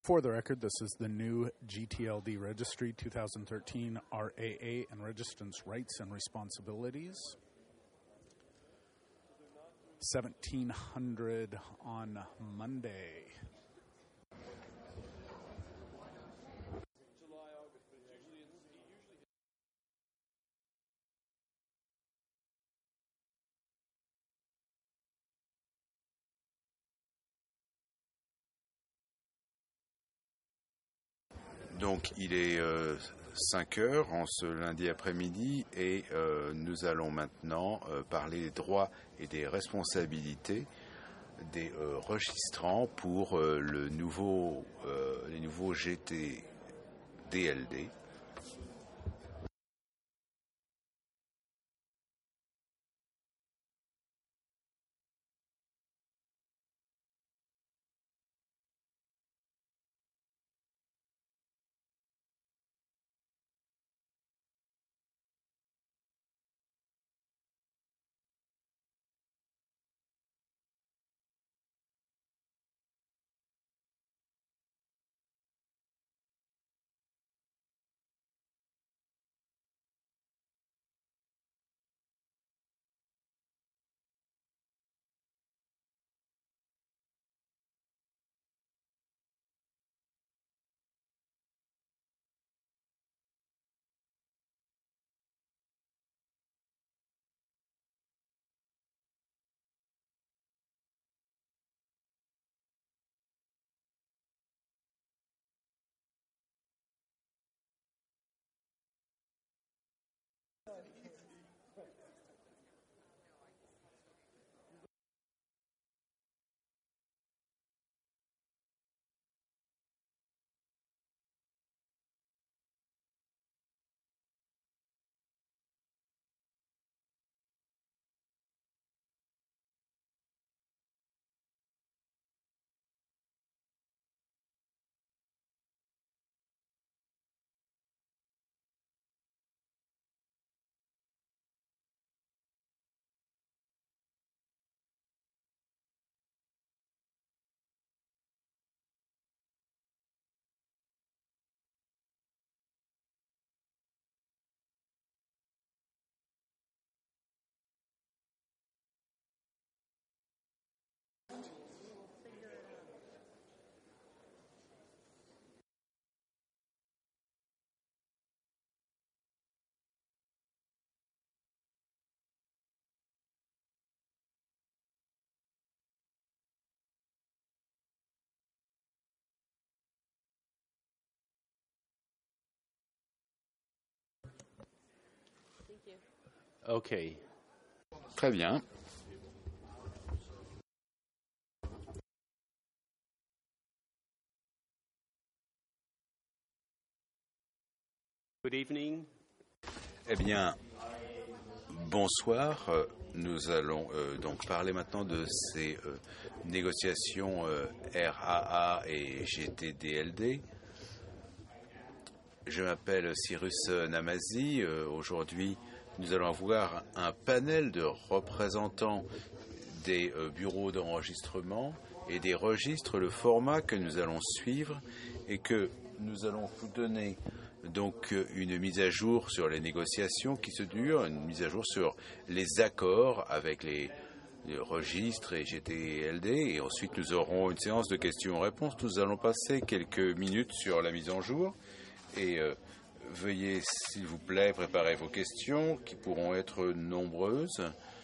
For the record, this is the new GTLD Registry 2013 RAA and Registrants' Rights and Responsibilities. 1700 on Monday. Donc il est 5 heures en ce lundi après-midi et nous allons maintenant parler des droits et des responsabilités des registrants pour les nouveaux GTDLD. Ok. Très bien. Good evening. Eh bien, bonsoir. Nous allons donc parler maintenant de ces négociations RAA et GTDLD. Je m'appelle Cyrus Namazi. Aujourd'hui, nous allons avoir un panel de représentants des bureaux d'enregistrement et des registres, le format que nous allons suivre et que nous allons vous donner donc une mise à jour sur les négociations qui se durent, une mise à jour sur les accords avec les registres et GTLD, et ensuite nous aurons une séance de questions-réponses. Nous allons passer quelques minutes sur la mise en jour et veuillez s'il vous plaît préparer vos questions qui pourront être nombreuses.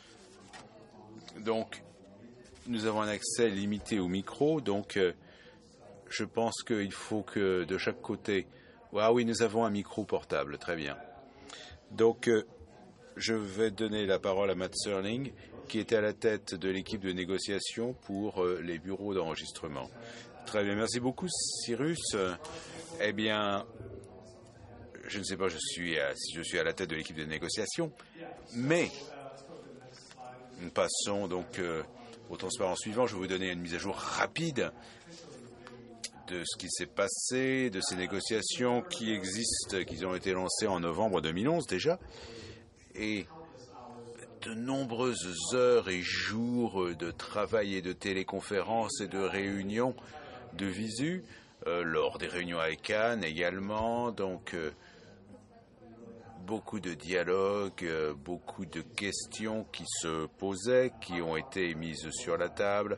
Donc nous avons un accès limité au micro, donc je pense qu'il faut que de chaque côté... Ah oui, nous avons un micro portable, très bien. Donc, je vais donner la parole à Matt Serling, qui était à la tête de l'équipe de négociation pour les bureaux d'enregistrement. Très bien, merci beaucoup, Cyrus. Eh bien, je ne sais pas si je suis à la tête de l'équipe de négociation, mais nous passons donc au transparent suivant. Je vais vous donner une mise à jour rapide de ce qui s'est passé, de ces négociations qui existent, qui ont été lancées en novembre 2011 déjà, et de nombreuses heures et jours de travail et de téléconférences et de réunions de visu lors des réunions à Cannes également. Donc, beaucoup de dialogues, beaucoup de questions qui se posaient, qui ont été mises sur la table.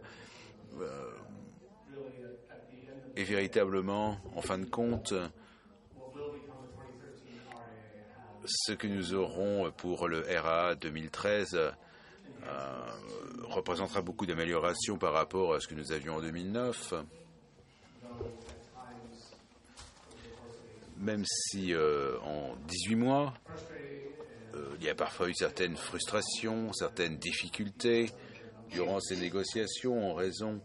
Et véritablement, en fin de compte, ce que nous aurons pour le RA 2013 représentera beaucoup d'améliorations par rapport à ce que nous avions en 2009. Même si en 18 mois, il y a parfois eu certaines frustrations, certaines difficultés durant ces négociations en raison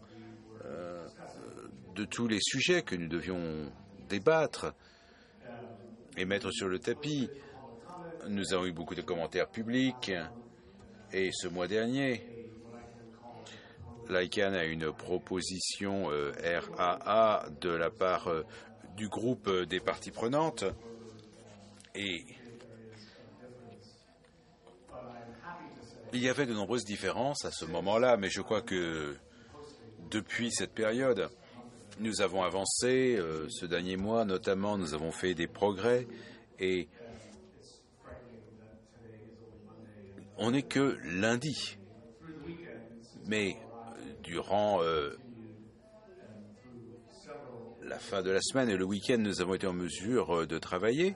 de tous les sujets que nous devions débattre et mettre sur le tapis. Nous avons eu beaucoup de commentaires publics et ce mois dernier, l'ICANN a une proposition RAA de la part du groupe des parties prenantes et il y avait de nombreuses différences à ce moment-là, mais je crois que depuis cette période, nous avons avancé. Ce dernier mois, notamment, nous avons fait des progrès et on n'est que lundi. Mais durant la fin de la semaine et le week-end, nous avons été en mesure de travailler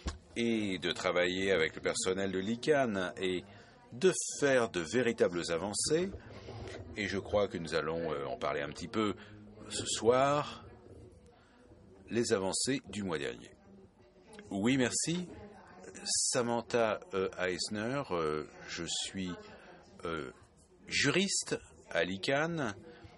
avec le personnel de l'ICANN et de faire de véritables avancées. Et je crois que nous allons en parler un petit peu ce soir, les avancées du mois dernier. Oui, merci. Samantha Eisner, je suis juriste à l'ICANN,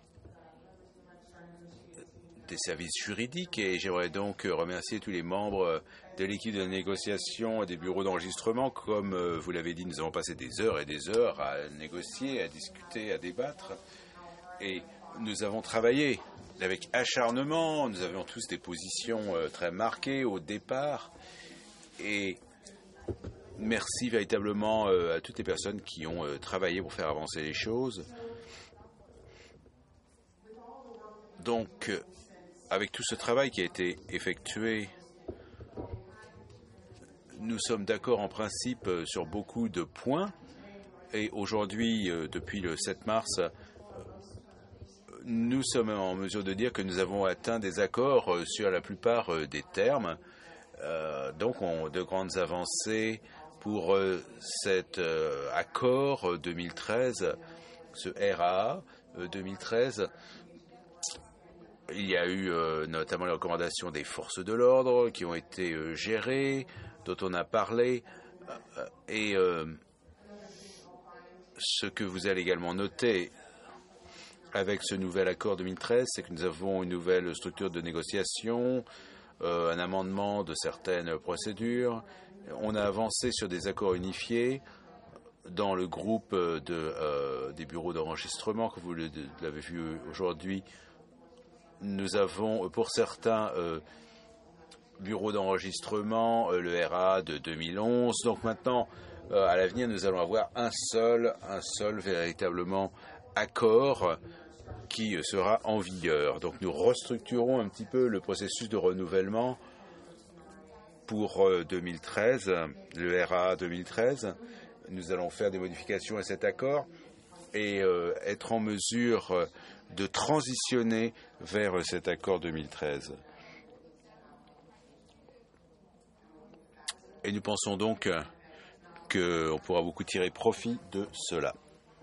des services juridiques, et j'aimerais donc remercier tous les membres de l'équipe de négociation et des bureaux d'enregistrement. Comme vous l'avez dit, nous avons passé des heures et des heures à négocier, à discuter, à débattre, et nous avons travaillé avec acharnement. Nous avions tous des positions très marquées au départ, et merci véritablement à toutes les personnes qui ont travaillé pour faire avancer les choses. Donc, avec tout ce travail qui a été effectué, nous sommes d'accord en principe sur beaucoup de points. Et aujourd'hui, depuis le 7 mars, nous sommes en mesure de dire que nous avons atteint des accords sur la plupart des termes. Donc, de grandes avancées pour cet accord 2013, ce RAA 2013. Il y a eu notamment les recommandations des forces de l'ordre qui ont été gérées, dont on a parlé, et ce que vous allez également noter avec ce nouvel accord 2013, c'est que nous avons une nouvelle structure de négociation, un amendement de certaines procédures. On a avancé sur des accords unifiés dans le groupe des bureaux d'enregistrement, que vous l'avez vu aujourd'hui. Nous avons, pour certains bureaux d'enregistrement, le RA de 2011. Donc maintenant, à l'avenir, nous allons avoir un seul véritablement accord qui sera en vigueur. Donc nous restructurons un petit peu le processus de renouvellement pour 2013, le RA 2013. Nous allons faire des modifications à cet accord et être en mesure de transitionner vers cet accord 2013. Et nous pensons donc qu'on pourra beaucoup tirer profit de cela.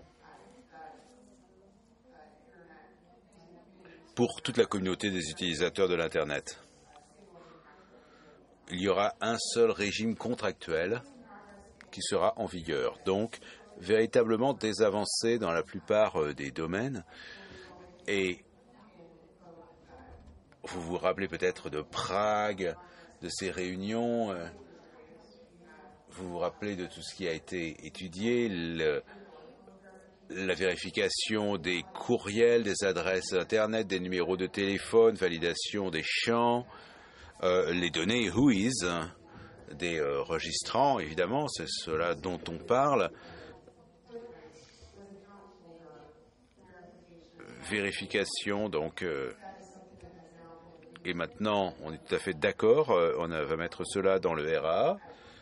Pour toute la communauté des utilisateurs de l'Internet, il y aura un seul régime contractuel qui sera en vigueur. Donc, véritablement des avancées dans la plupart des domaines. Et vous vous rappelez peut-être de Prague, de ces réunions. Vous vous rappelez de tout ce qui a été étudié, la vérification des courriels, des adresses Internet, des numéros de téléphone, validation des champs, les données WHOIS, des registrants, évidemment, c'est cela dont on parle. Vérification, donc, Et maintenant, on est tout à fait d'accord, on va mettre cela dans le RA.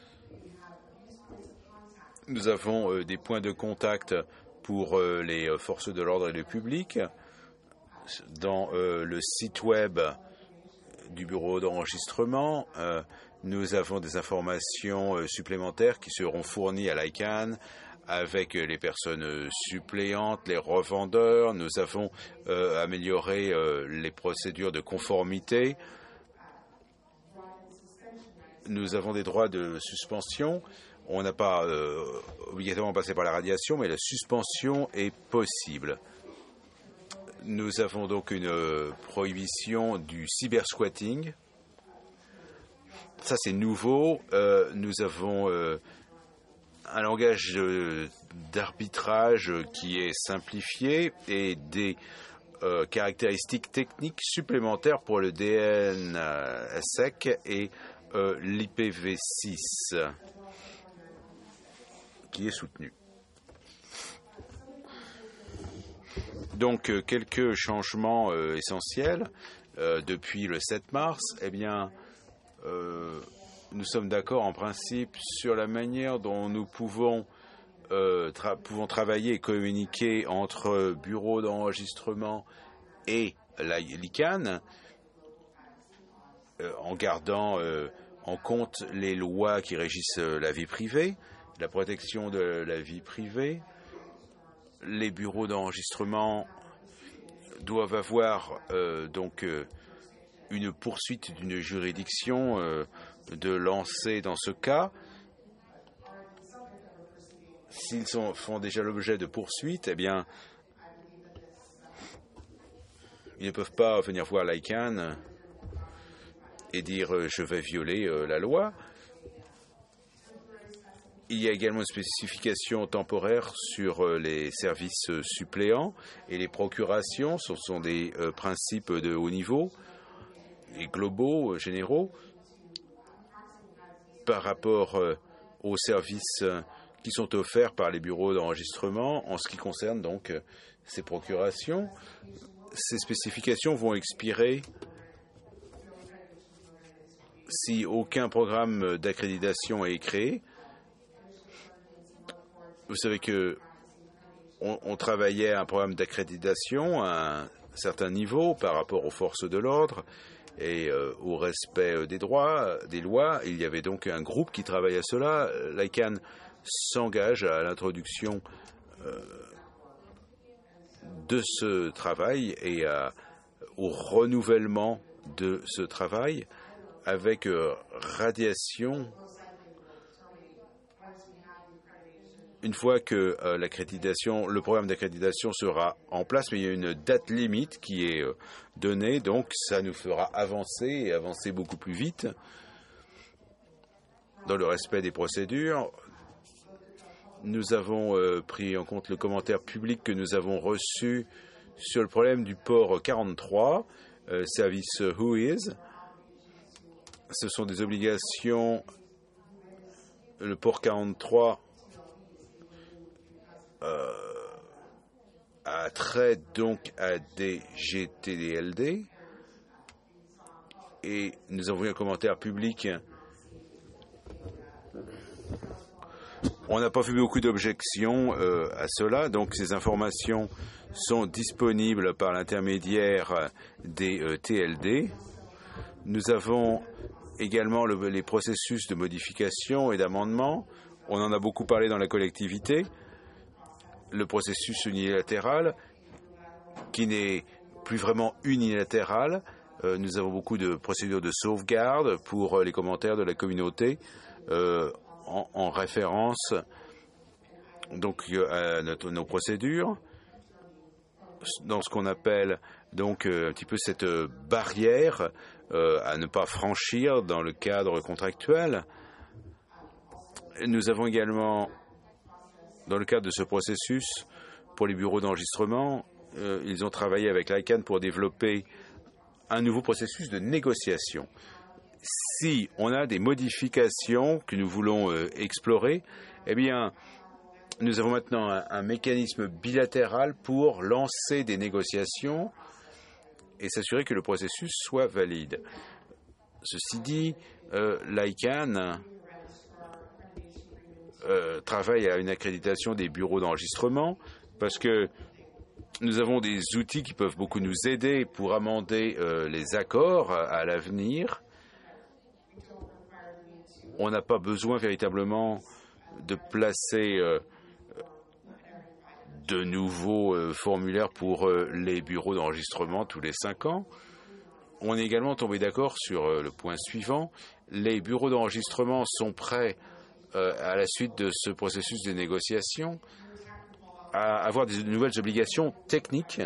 Nous avons des points de contact pour les forces de l'ordre et le public. Dans le site web du bureau d'enregistrement, nous avons des informations supplémentaires qui seront fournies à l'ICANN avec les personnes suppléantes, les revendeurs. Nous avons amélioré les procédures de conformité. Nous avons des droits de suspension. On n'a pas obligatoirement passé par la radiation, mais la suspension est possible. Nous avons donc une prohibition du cybersquatting. Ça, c'est nouveau. Nous avons un langage d'arbitrage qui est simplifié et des caractéristiques techniques supplémentaires pour le DNSSEC et l'IPv6 qui est soutenu. Donc, quelques changements essentiels depuis le 7 mars. Eh bien, nous sommes d'accord en principe sur la manière dont nous pouvons travailler et communiquer entre bureaux d'enregistrement et l'ICANN en gardant en compte les lois qui régissent la vie privée, la protection de la vie privée. Les bureaux d'enregistrement doivent avoir donc une poursuite d'une juridiction de lancer dans ce cas. S'ils font déjà l'objet de poursuites, eh bien, ils ne peuvent pas venir voir l'ICANN et dire je vais violer la loi. Il y a également une spécification temporaire sur les services suppléants et les procurations. Ce sont des principes de haut niveau et globaux, généraux, par rapport aux services qui sont offerts par les bureaux d'enregistrement en ce qui concerne donc ces procurations. Ces spécifications vont expirer si aucun programme d'accréditation est créé. Vous savez que on travaillait à un programme d'accréditation à un certain niveau par rapport aux forces de l'ordre et au respect des droits, des lois. Il y avait donc un groupe qui travaillait à cela. L'ICANN s'engage à l'introduction de ce travail et au renouvellement de ce travail avec radiation. Une fois que le programme d'accréditation sera en place, mais il y a une date limite qui est donnée, donc ça nous fera avancer beaucoup plus vite dans le respect des procédures. Nous avons pris en compte le commentaire public que nous avons reçu sur le problème du port 43, service Whois. Ce sont des obligations, le port 43 a trait donc à des GTDLD et nous avons eu un commentaire public. On n'a pas vu beaucoup d'objections à cela, donc ces informations sont disponibles par l'intermédiaire des TLD. Nous avons également les processus de modification et d'amendement. On en a beaucoup parlé dans la collectivité. Le processus unilatéral, qui n'est plus vraiment unilatéral. Nous avons beaucoup de procédures de sauvegarde pour les commentaires de la communauté en référence donc à nos procédures, dans ce qu'on appelle donc un petit peu cette barrière à ne pas franchir dans le cadre contractuel. Nous avons également, dans le cadre de ce processus, pour les bureaux d'enregistrement, ils ont travaillé avec l'ICANN pour développer un nouveau processus de négociation. Si on a des modifications que nous voulons explorer, eh bien, nous avons maintenant un mécanisme bilatéral pour lancer des négociations et s'assurer que le processus soit valide. Ceci dit, l'ICANN travaille à une accréditation des bureaux d'enregistrement parce que nous avons des outils qui peuvent beaucoup nous aider pour amender les accords à l'avenir. On n'a pas besoin véritablement de placer de nouveaux formulaires pour les bureaux d'enregistrement tous les 5 ans. On est également tombé d'accord sur le point suivant. Les bureaux d'enregistrement sont prêts à la suite de ce processus de négociation à avoir de nouvelles obligations techniques.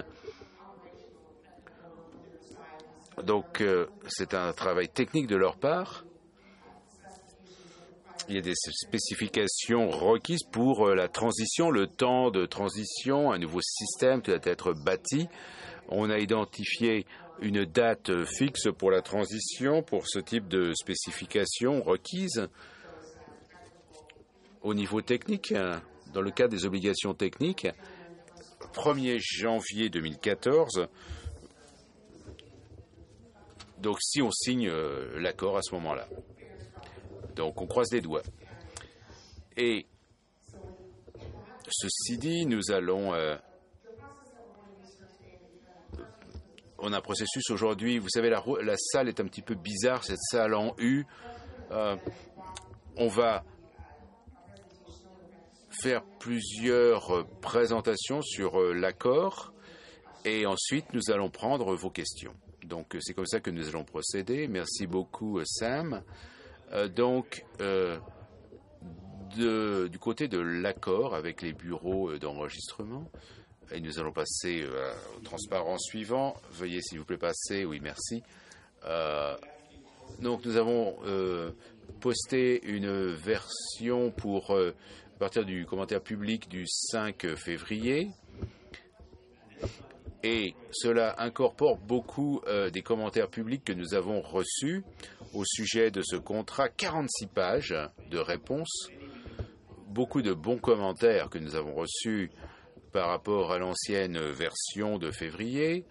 Donc, c'est un travail technique de leur part. Il y a des spécifications requises pour la transition, le temps de transition, un nouveau système qui doit être bâti. On a identifié une date fixe pour la transition, pour ce type de spécifications requises. Au niveau technique, dans le cadre des obligations techniques, 1er janvier 2014, donc si on signe l'accord à ce moment-là. Donc on croise les doigts. Et ceci dit, nous allons... on a un processus aujourd'hui, vous savez, la salle est un petit peu bizarre, cette salle en U. On va faire plusieurs présentations sur l'accord et ensuite nous allons prendre vos questions. Donc c'est comme ça que nous allons procéder. Merci beaucoup Sam. Donc du côté de l'accord avec les bureaux d'enregistrement, et nous allons passer au transparent suivant. Veuillez s'il vous plaît passer. Oui, merci. Donc nous avons posté une version pour à partir du commentaire public du 5 février. Et cela incorpore beaucoup des commentaires publics que nous avons reçus au sujet de ce contrat. 46 pages de réponses, beaucoup de bons commentaires que nous avons reçus par rapport à l'ancienne version de février.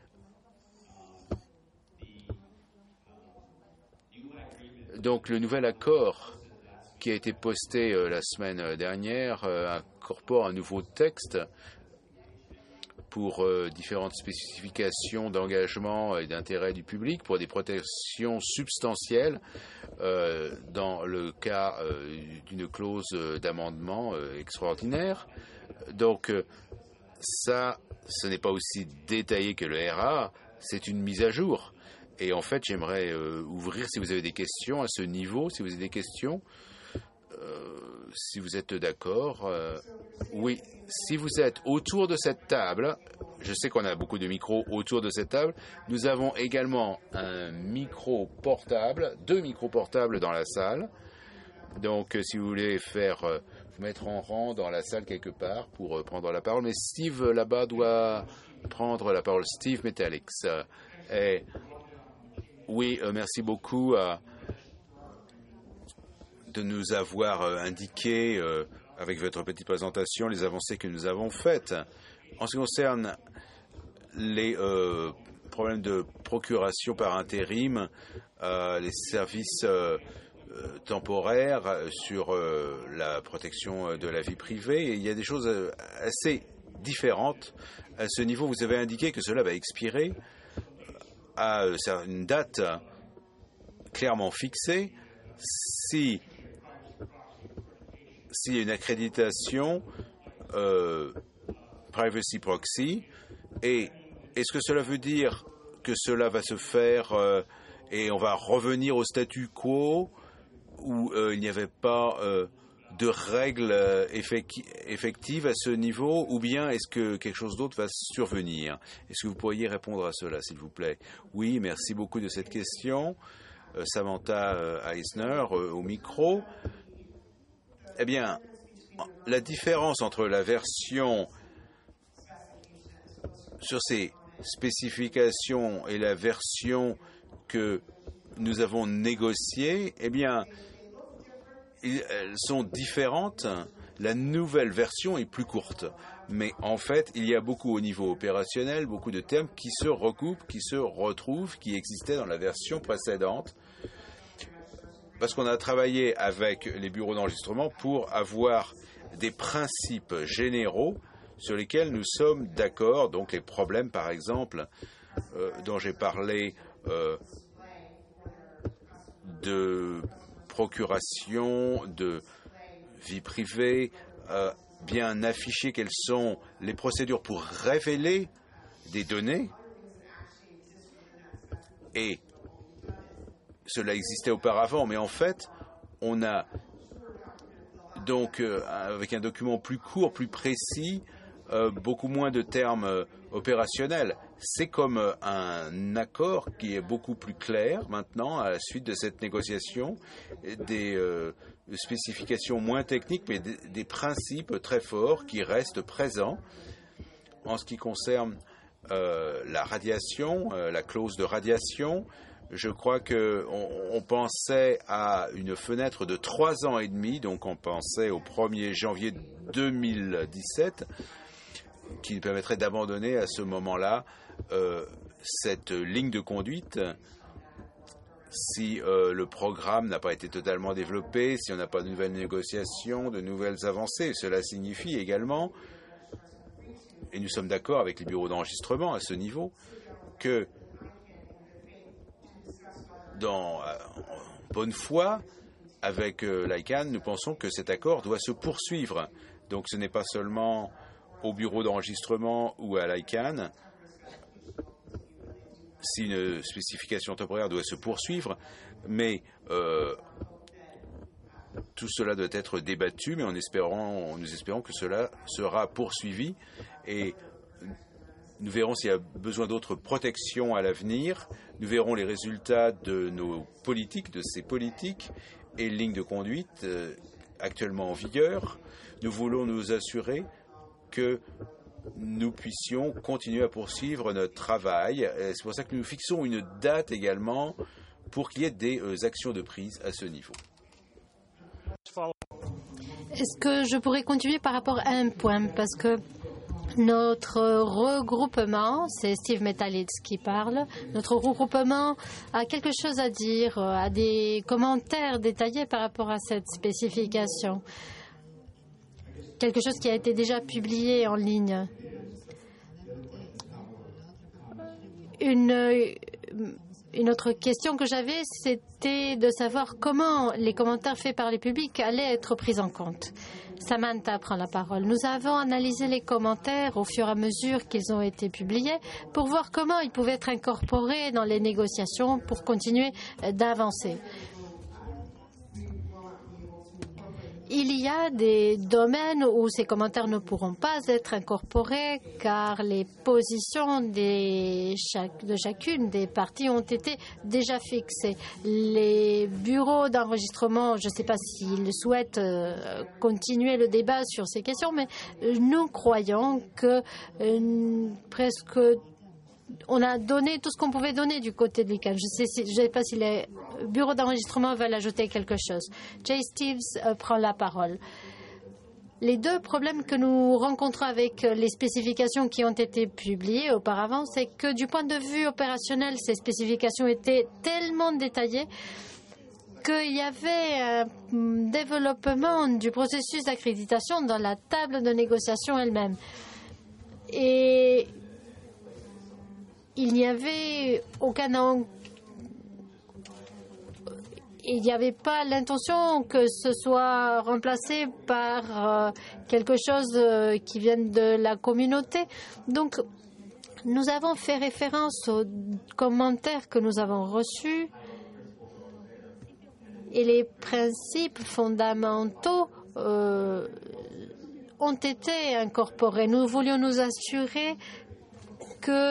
Donc le nouvel accord qui a été posté la semaine dernière incorpore un nouveau texte pour différentes spécifications d'engagement et d'intérêt du public, pour des protections substantielles dans le cas d'une clause d'amendement extraordinaire. Donc ça, ce n'est pas aussi détaillé que le RA, c'est une mise à jour. Et en fait, j'aimerais ouvrir, si vous avez des questions à ce niveau, si vous avez des questions, si vous êtes d'accord. Oui, si vous êtes autour de cette table, je sais qu'on a beaucoup de micros autour de cette table, nous avons également un micro portable, 2 micros portables dans la salle. Donc, si vous voulez vous mettre en rang dans la salle quelque part pour prendre la parole. Mais Steve, là-bas, doit prendre la parole. Steve Metalix. Oui, merci beaucoup de nous avoir indiqué, avec votre petite présentation, les avancées que nous avons faites. En ce qui concerne les problèmes de procuration par intérim, les services temporaires sur la protection de la vie privée, et il y a des choses assez différentes. À ce niveau, vous avez indiqué que cela va expirer à une date clairement fixée s'il y a une accréditation Privacy Proxy. Et est-ce que cela veut dire que cela va se faire et on va revenir au statu quo où il n'y avait pas de règles effectives à ce niveau, ou bien est-ce que quelque chose d'autre va survenir? Est-ce que vous pourriez répondre à cela, s'il vous plaît? Oui, merci beaucoup de cette question. Samantha Eisner, au micro. Eh bien, la différence entre la version sur ces spécifications et la version que nous avons négociée, eh bien, elles sont différentes. la nouvelle version est plus courte. Mais en fait, il y a beaucoup au niveau opérationnel, beaucoup de termes qui se recoupent, qui se retrouvent, qui existaient dans la version précédente. Parce qu'on a travaillé avec les bureaux d'enregistrement pour avoir des principes généraux sur lesquels nous sommes d'accord. Donc les problèmes, par exemple, dont j'ai parlé de procuration, de vie privée, bien afficher quelles sont les procédures pour révéler des données. Et cela existait auparavant, mais en fait, on a donc, avec un document plus court, plus précis, beaucoup moins de termes opérationnels. C'est comme un accord qui est beaucoup plus clair maintenant à la suite de cette négociation, des spécifications moins techniques, mais des principes très forts qui restent présents en ce qui concerne la radiation, la clause de radiation. Je crois qu'on pensait à une fenêtre de 3 ans et demi, donc on pensait au 1er janvier 2017, qui nous permettrait d'abandonner à ce moment-là cette ligne de conduite si le programme n'a pas été totalement développé, si on n'a pas de nouvelles négociations, de nouvelles avancées. Cela signifie également, et nous sommes d'accord avec les bureaux d'enregistrement à ce niveau, que en bonne foi, avec l'ICANN, nous pensons que cet accord doit se poursuivre. Donc ce n'est pas seulement au bureau d'enregistrement ou à l'ICANN si une spécification temporaire doit se poursuivre, mais tout cela doit être débattu, mais nous espérons que cela sera poursuivi et nous verrons s'il y a besoin d'autres protections à l'avenir. Nous verrons les résultats de nos politiques, de ces politiques et lignes de conduite actuellement en vigueur. Nous voulons nous assurer que nous puissions continuer à poursuivre notre travail. C'est pour ça que nous fixons une date également pour qu'il y ait des actions de prise à ce niveau. Est-ce que je pourrais continuer par rapport à un point? Parce que notre regroupement, c'est Steve Metalitz qui parle, notre regroupement a quelque chose à dire, a des commentaires détaillés par rapport à cette spécification. Quelque chose qui a été déjà publié en ligne. Une autre question que j'avais, c'était de savoir comment les commentaires faits par les publics allaient être pris en compte. Samantha prend la parole. Nous avons analysé les commentaires au fur et à mesure qu'ils ont été publiés pour voir comment ils pouvaient être incorporés dans les négociations pour continuer d'avancer. Il y a des domaines où ces commentaires ne pourront pas être incorporés car les positions de chacune des parties ont été déjà fixées. Les bureaux d'enregistrement, je ne sais pas s'ils souhaitent continuer le débat sur ces questions, mais nous croyons que presque on a donné tout ce qu'on pouvait donner du côté de l'ICANN. Je ne sais pas si les bureaux d'enregistrement veulent ajouter quelque chose. Jay Steves prend la parole. Les deux problèmes que nous rencontrons avec les spécifications qui ont été publiées auparavant, c'est que du point de vue opérationnel, ces spécifications étaient tellement détaillées qu'il y avait un développement du processus d'accréditation dans la table de négociation elle-même. Et il n'y avait il n'y avait pas l'intention que ce soit remplacé par quelque chose qui vienne de la communauté. Donc, nous avons fait référence aux commentaires que nous avons reçus et les principes fondamentaux ont été incorporés. Nous voulions nous assurer que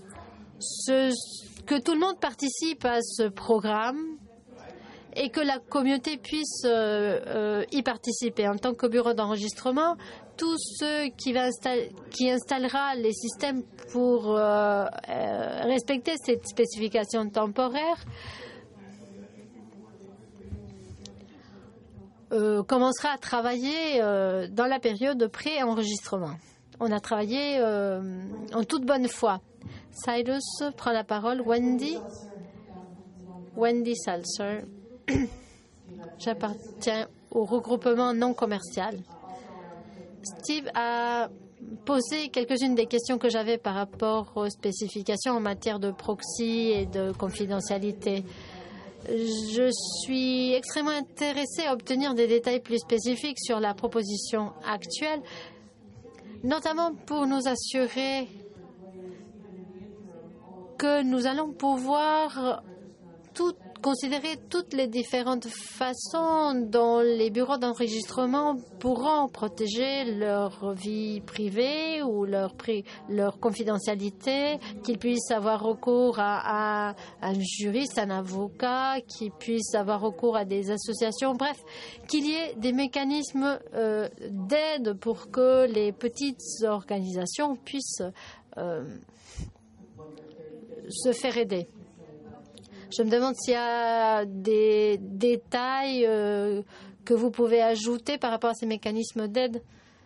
tout le monde participe à ce programme et que la communauté puisse y participer. En tant que bureau d'enregistrement, tous ceux qui installera les systèmes pour respecter cette spécification temporaire commencera à travailler dans la période de pré-enregistrement. On a travaillé en toute bonne foi. Cyrus prend la parole. Wendy Salser. J'appartiens au regroupement non commercial. Steve a posé quelques-unes des questions que j'avais par rapport aux spécifications en matière de proxy et de confidentialité. Je suis extrêmement intéressée à obtenir des détails plus spécifiques sur la proposition actuelle, notamment pour nous assurer que nous allons pouvoir considérer toutes les différentes façons dont les bureaux d'enregistrement pourront protéger leur vie privée ou leur confidentialité, qu'ils puissent avoir recours à un juriste, un avocat, qu'ils puissent avoir recours à des associations, bref, qu'il y ait des mécanismes d'aide pour que les petites organisations puissent se faire aider. Je me demande s'il y a des détails que vous pouvez ajouter par rapport à ces mécanismes d'aide.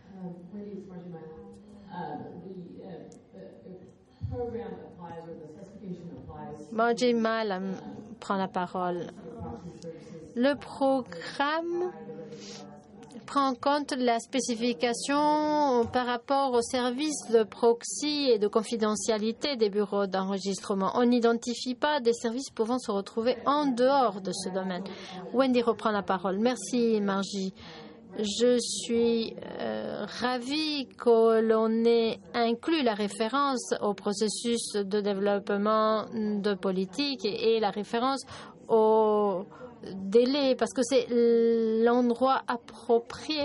Margie Mal prend la parole. Le programme prend en compte la spécification par rapport aux services de proxy et de confidentialité des bureaux d'enregistrement. On n'identifie pas des services pouvant se retrouver en dehors de ce domaine. Wendy reprend la parole. Merci, Margie. Je suis ravie que l'on ait inclus la référence au processus de développement de politique et la référence au délai, parce que c'est l'endroit approprié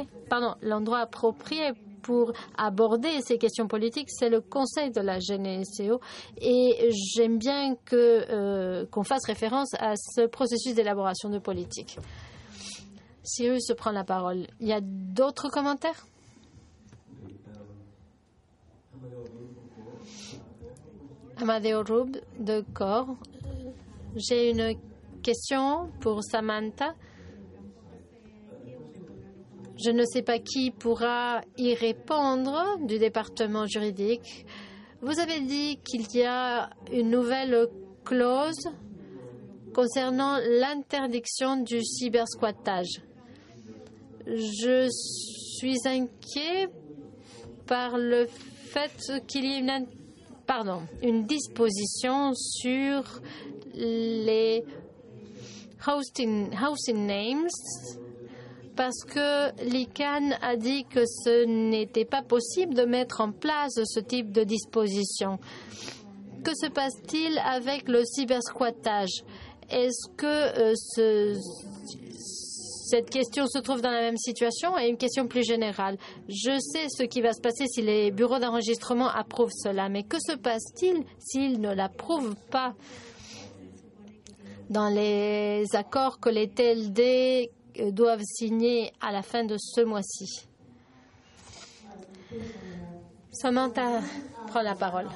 pour aborder ces questions politiques, c'est le Conseil de la GNSO, et j'aime bien qu'on fasse référence à ce processus d'élaboration de politique. Cyrus prend la parole. Il y a d'autres commentaires? Amadeo Rub de Corps. J'ai une question pour Samantha. Je ne sais pas qui pourra y répondre du département juridique. Vous avez dit qu'il y a une nouvelle clause concernant l'interdiction du cybersquattage. Je suis inquiet par le fait qu'il y ait une disposition sur les hosting names, parce que l'ICANN a dit que ce n'était pas possible de mettre en place ce type de disposition. Que se passe-t-il avec le cybersquattage? Est-ce que cette question se trouve dans la même situation? Et une question plus générale. Je sais ce qui va se passer si les bureaux d'enregistrement approuvent cela, mais que se passe-t-il s'ils ne l'approuvent pas dans les accords que les TLD doivent signer à la fin de ce mois-ci? Samantha prend la parole.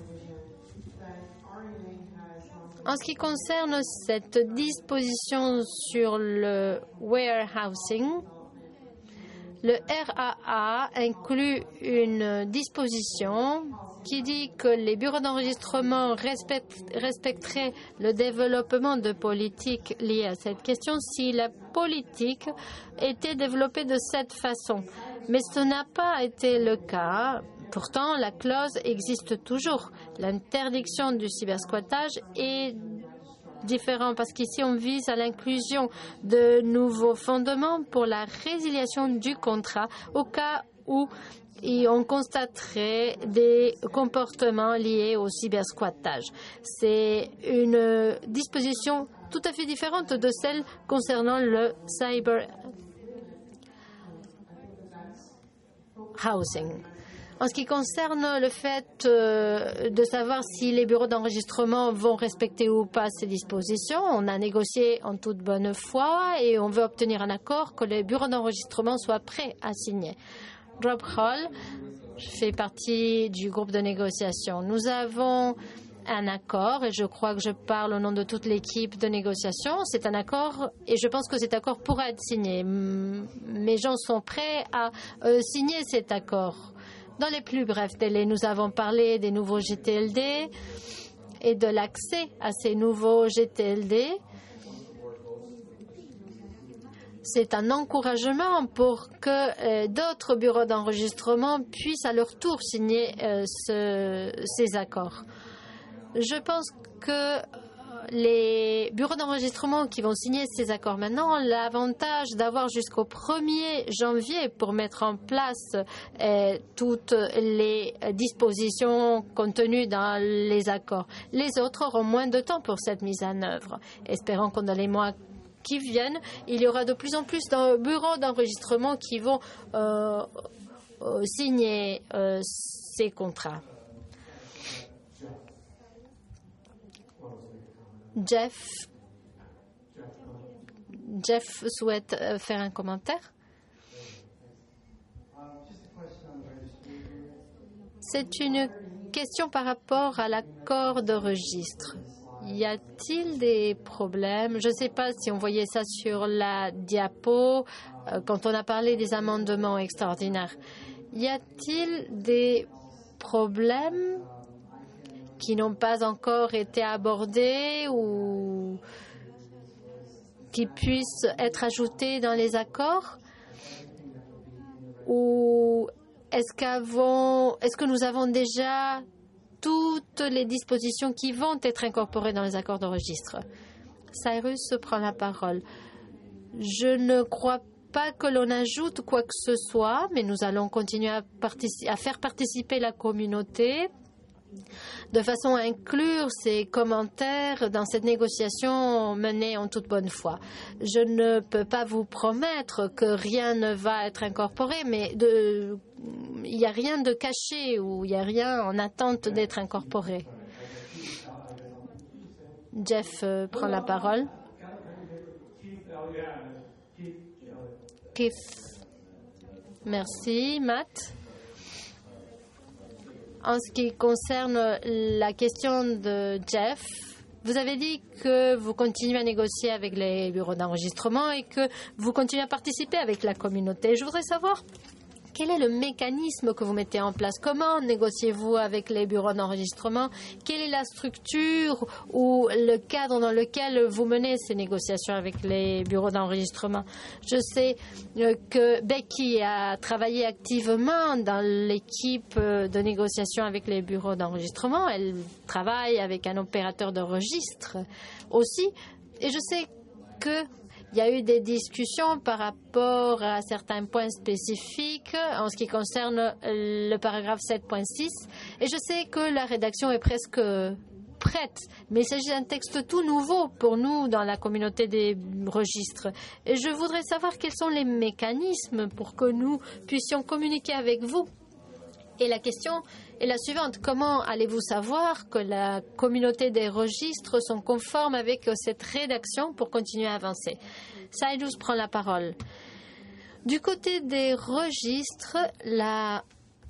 En ce qui concerne cette disposition sur le warehousing, le RAA inclut une disposition qui dit que les bureaux d'enregistrement respecteraient le développement de politiques liées à cette question si la politique était développée de cette façon. Mais ce n'a pas été le cas. Pourtant, la clause existe toujours. L'interdiction du cybersquattage est différente parce qu'ici, on vise à l'inclusion de nouveaux fondements pour la résiliation du contrat au cas où on constaterait des comportements liés au cybersquattage. C'est une disposition tout à fait différente de celle concernant le cyber housing. En ce qui concerne le fait de savoir si les bureaux d'enregistrement vont respecter ou pas ces dispositions, on a négocié en toute bonne foi et on veut obtenir un accord que les bureaux d'enregistrement soient prêts à signer. Rob Hall fait partie du groupe de négociation. Nous avons un accord, et je crois que je parle au nom de toute l'équipe de négociation. C'est un accord, et je pense que cet accord pourra être signé. Mes gens sont prêts à signer cet accord. Dans les plus brefs délais, nous avons parlé des nouveaux GTLD et de l'accès à ces nouveaux GTLD. C'est un encouragement pour que d'autres bureaux d'enregistrement puissent à leur tour signer ces accords. Je pense que les bureaux d'enregistrement qui vont signer ces accords maintenant ont l'avantage d'avoir jusqu'au 1er janvier pour mettre en place toutes les dispositions contenues dans les accords. Les autres auront moins de temps pour cette mise en œuvre. Espérons que dans les mois qui viennent, il y aura de plus en plus de bureaux d'enregistrement qui vont signer ces contrats. Jeff souhaite faire un commentaire. C'est une question par rapport à l'accord de registre. Y a-t-il des problèmes? Je ne sais pas si on voyait ça sur la diapo quand on a parlé des amendements extraordinaires. Y a-t-il des problèmes qui n'ont pas encore été abordés ou qui puissent être ajoutés dans les accords? Ou est-ce que nous avons déjà toutes les dispositions qui vont être incorporées dans les accords de registre? Cyrus prend la parole. Je ne crois pas que l'on ajoute quoi que ce soit, mais nous allons continuer à faire participer la communauté de façon à inclure ces commentaires dans cette négociation menée en toute bonne foi. Je ne peux pas vous promettre que rien ne va être incorporé, mais il n'y a rien de caché ou il n'y a rien en attente d'être incorporé. Jeff prend la parole. Keith. Merci. Matt. En ce qui concerne la question de Jeff, vous avez dit que vous continuez à négocier avec les bureaux d'enregistrement et que vous continuez à participer avec la communauté. Je voudrais savoir quel est le mécanisme que vous mettez en place. Comment négociez-vous avec les bureaux d'enregistrement? Quelle est la structure ou le cadre dans lequel vous menez ces négociations avec les bureaux d'enregistrement? Je sais que Becky a travaillé activement dans l'équipe de négociation avec les bureaux d'enregistrement. Elle travaille avec un opérateur de registre aussi. Et je sais qu'il y a eu des discussions par rapport à certains points spécifiques en ce qui concerne le paragraphe 7.6. Et je sais que la rédaction est presque prête, mais il s'agit d'un texte tout nouveau pour nous dans la communauté des registres. Et je voudrais savoir quels sont les mécanismes pour que nous puissions communiquer avec vous. Et la question est la suivante. Comment allez-vous savoir que la communauté des registres sont conformes avec cette rédaction pour continuer à avancer? Cyrus prend la parole. Du côté des registres, la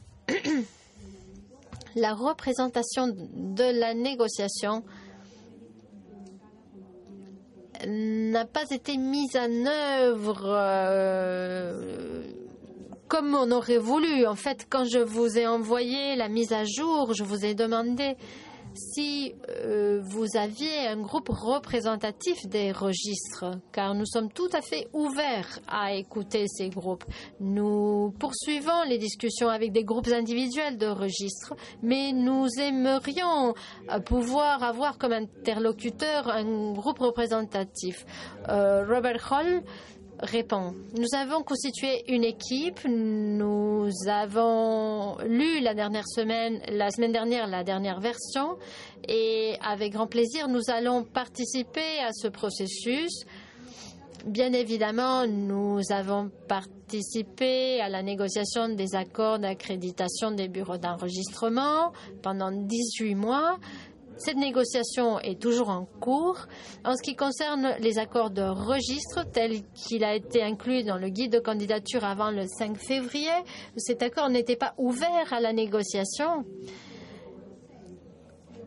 représentation de la négociation n'a pas été mise en œuvre comme on aurait voulu. En fait, quand je vous ai envoyé la mise à jour, je vous ai demandé si vous aviez un groupe représentatif des registres, car nous sommes tout à fait ouverts à écouter ces groupes. Nous poursuivons les discussions avec des groupes individuels de registres, mais nous aimerions pouvoir avoir comme interlocuteur un groupe représentatif. Robert Hall répond. Nous avons constitué une équipe. Nous avons lu la semaine dernière, la dernière version, et avec grand plaisir, nous allons participer à ce processus. Bien évidemment, nous avons participé à la négociation des accords d'accréditation des bureaux d'enregistrement pendant 18 mois. Cette négociation est toujours en cours. En ce qui concerne les accords de registre, tel qu'il a été inclus dans le guide de candidature avant le 5 février, cet accord n'était pas ouvert à la négociation.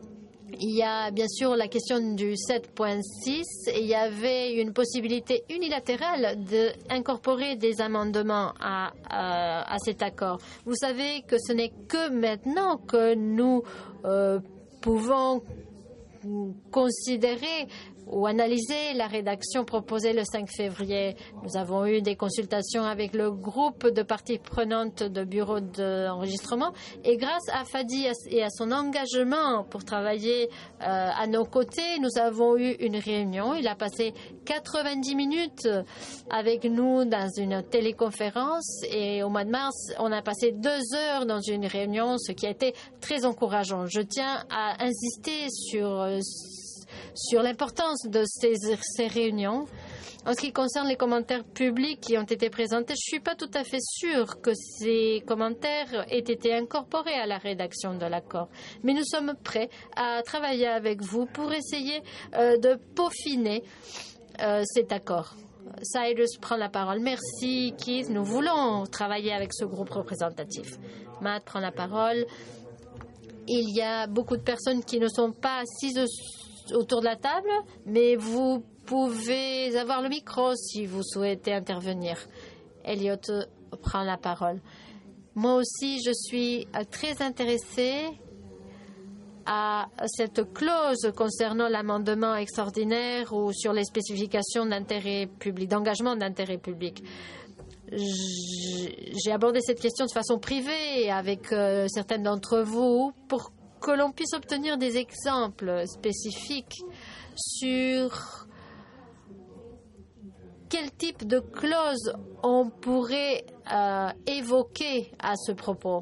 Il y a bien sûr la question du 7.6 et il y avait une possibilité unilatérale d'incorporer des amendements à cet accord. Vous savez que ce n'est que maintenant que nous pouvons considérer ou analyser la rédaction proposée le 5 février. Nous avons eu des consultations avec le groupe de parties prenantes de bureaux d'enregistrement et grâce à Fadi et à son engagement pour travailler à nos côtés, nous avons eu une réunion. Il a passé 90 minutes avec nous dans une téléconférence et au mois de mars, on a passé 2 heures dans une réunion, ce qui a été très encourageant. Je tiens à insister sur l'importance de ces réunions. En ce qui concerne les commentaires publics qui ont été présentés, je ne suis pas tout à fait sûre que ces commentaires aient été incorporés à la rédaction de l'accord. Mais nous sommes prêts à travailler avec vous pour essayer de peaufiner cet accord. Cyrus prend la parole. Merci, Keith. Nous voulons travailler avec ce groupe représentatif. Matt prend la parole. Il y a beaucoup de personnes qui ne sont pas assises autour de la table, mais vous pouvez avoir le micro si vous souhaitez intervenir. Elliot prend la parole. Moi aussi, je suis très intéressée à cette clause concernant l'amendement extraordinaire ou sur les spécifications d'intérêt public, d'engagement d'intérêt public. J'ai abordé cette question de façon privée avec certaines d'entre vous pour que l'on puisse obtenir des exemples spécifiques sur quel type de clause on pourrait évoquer à ce propos.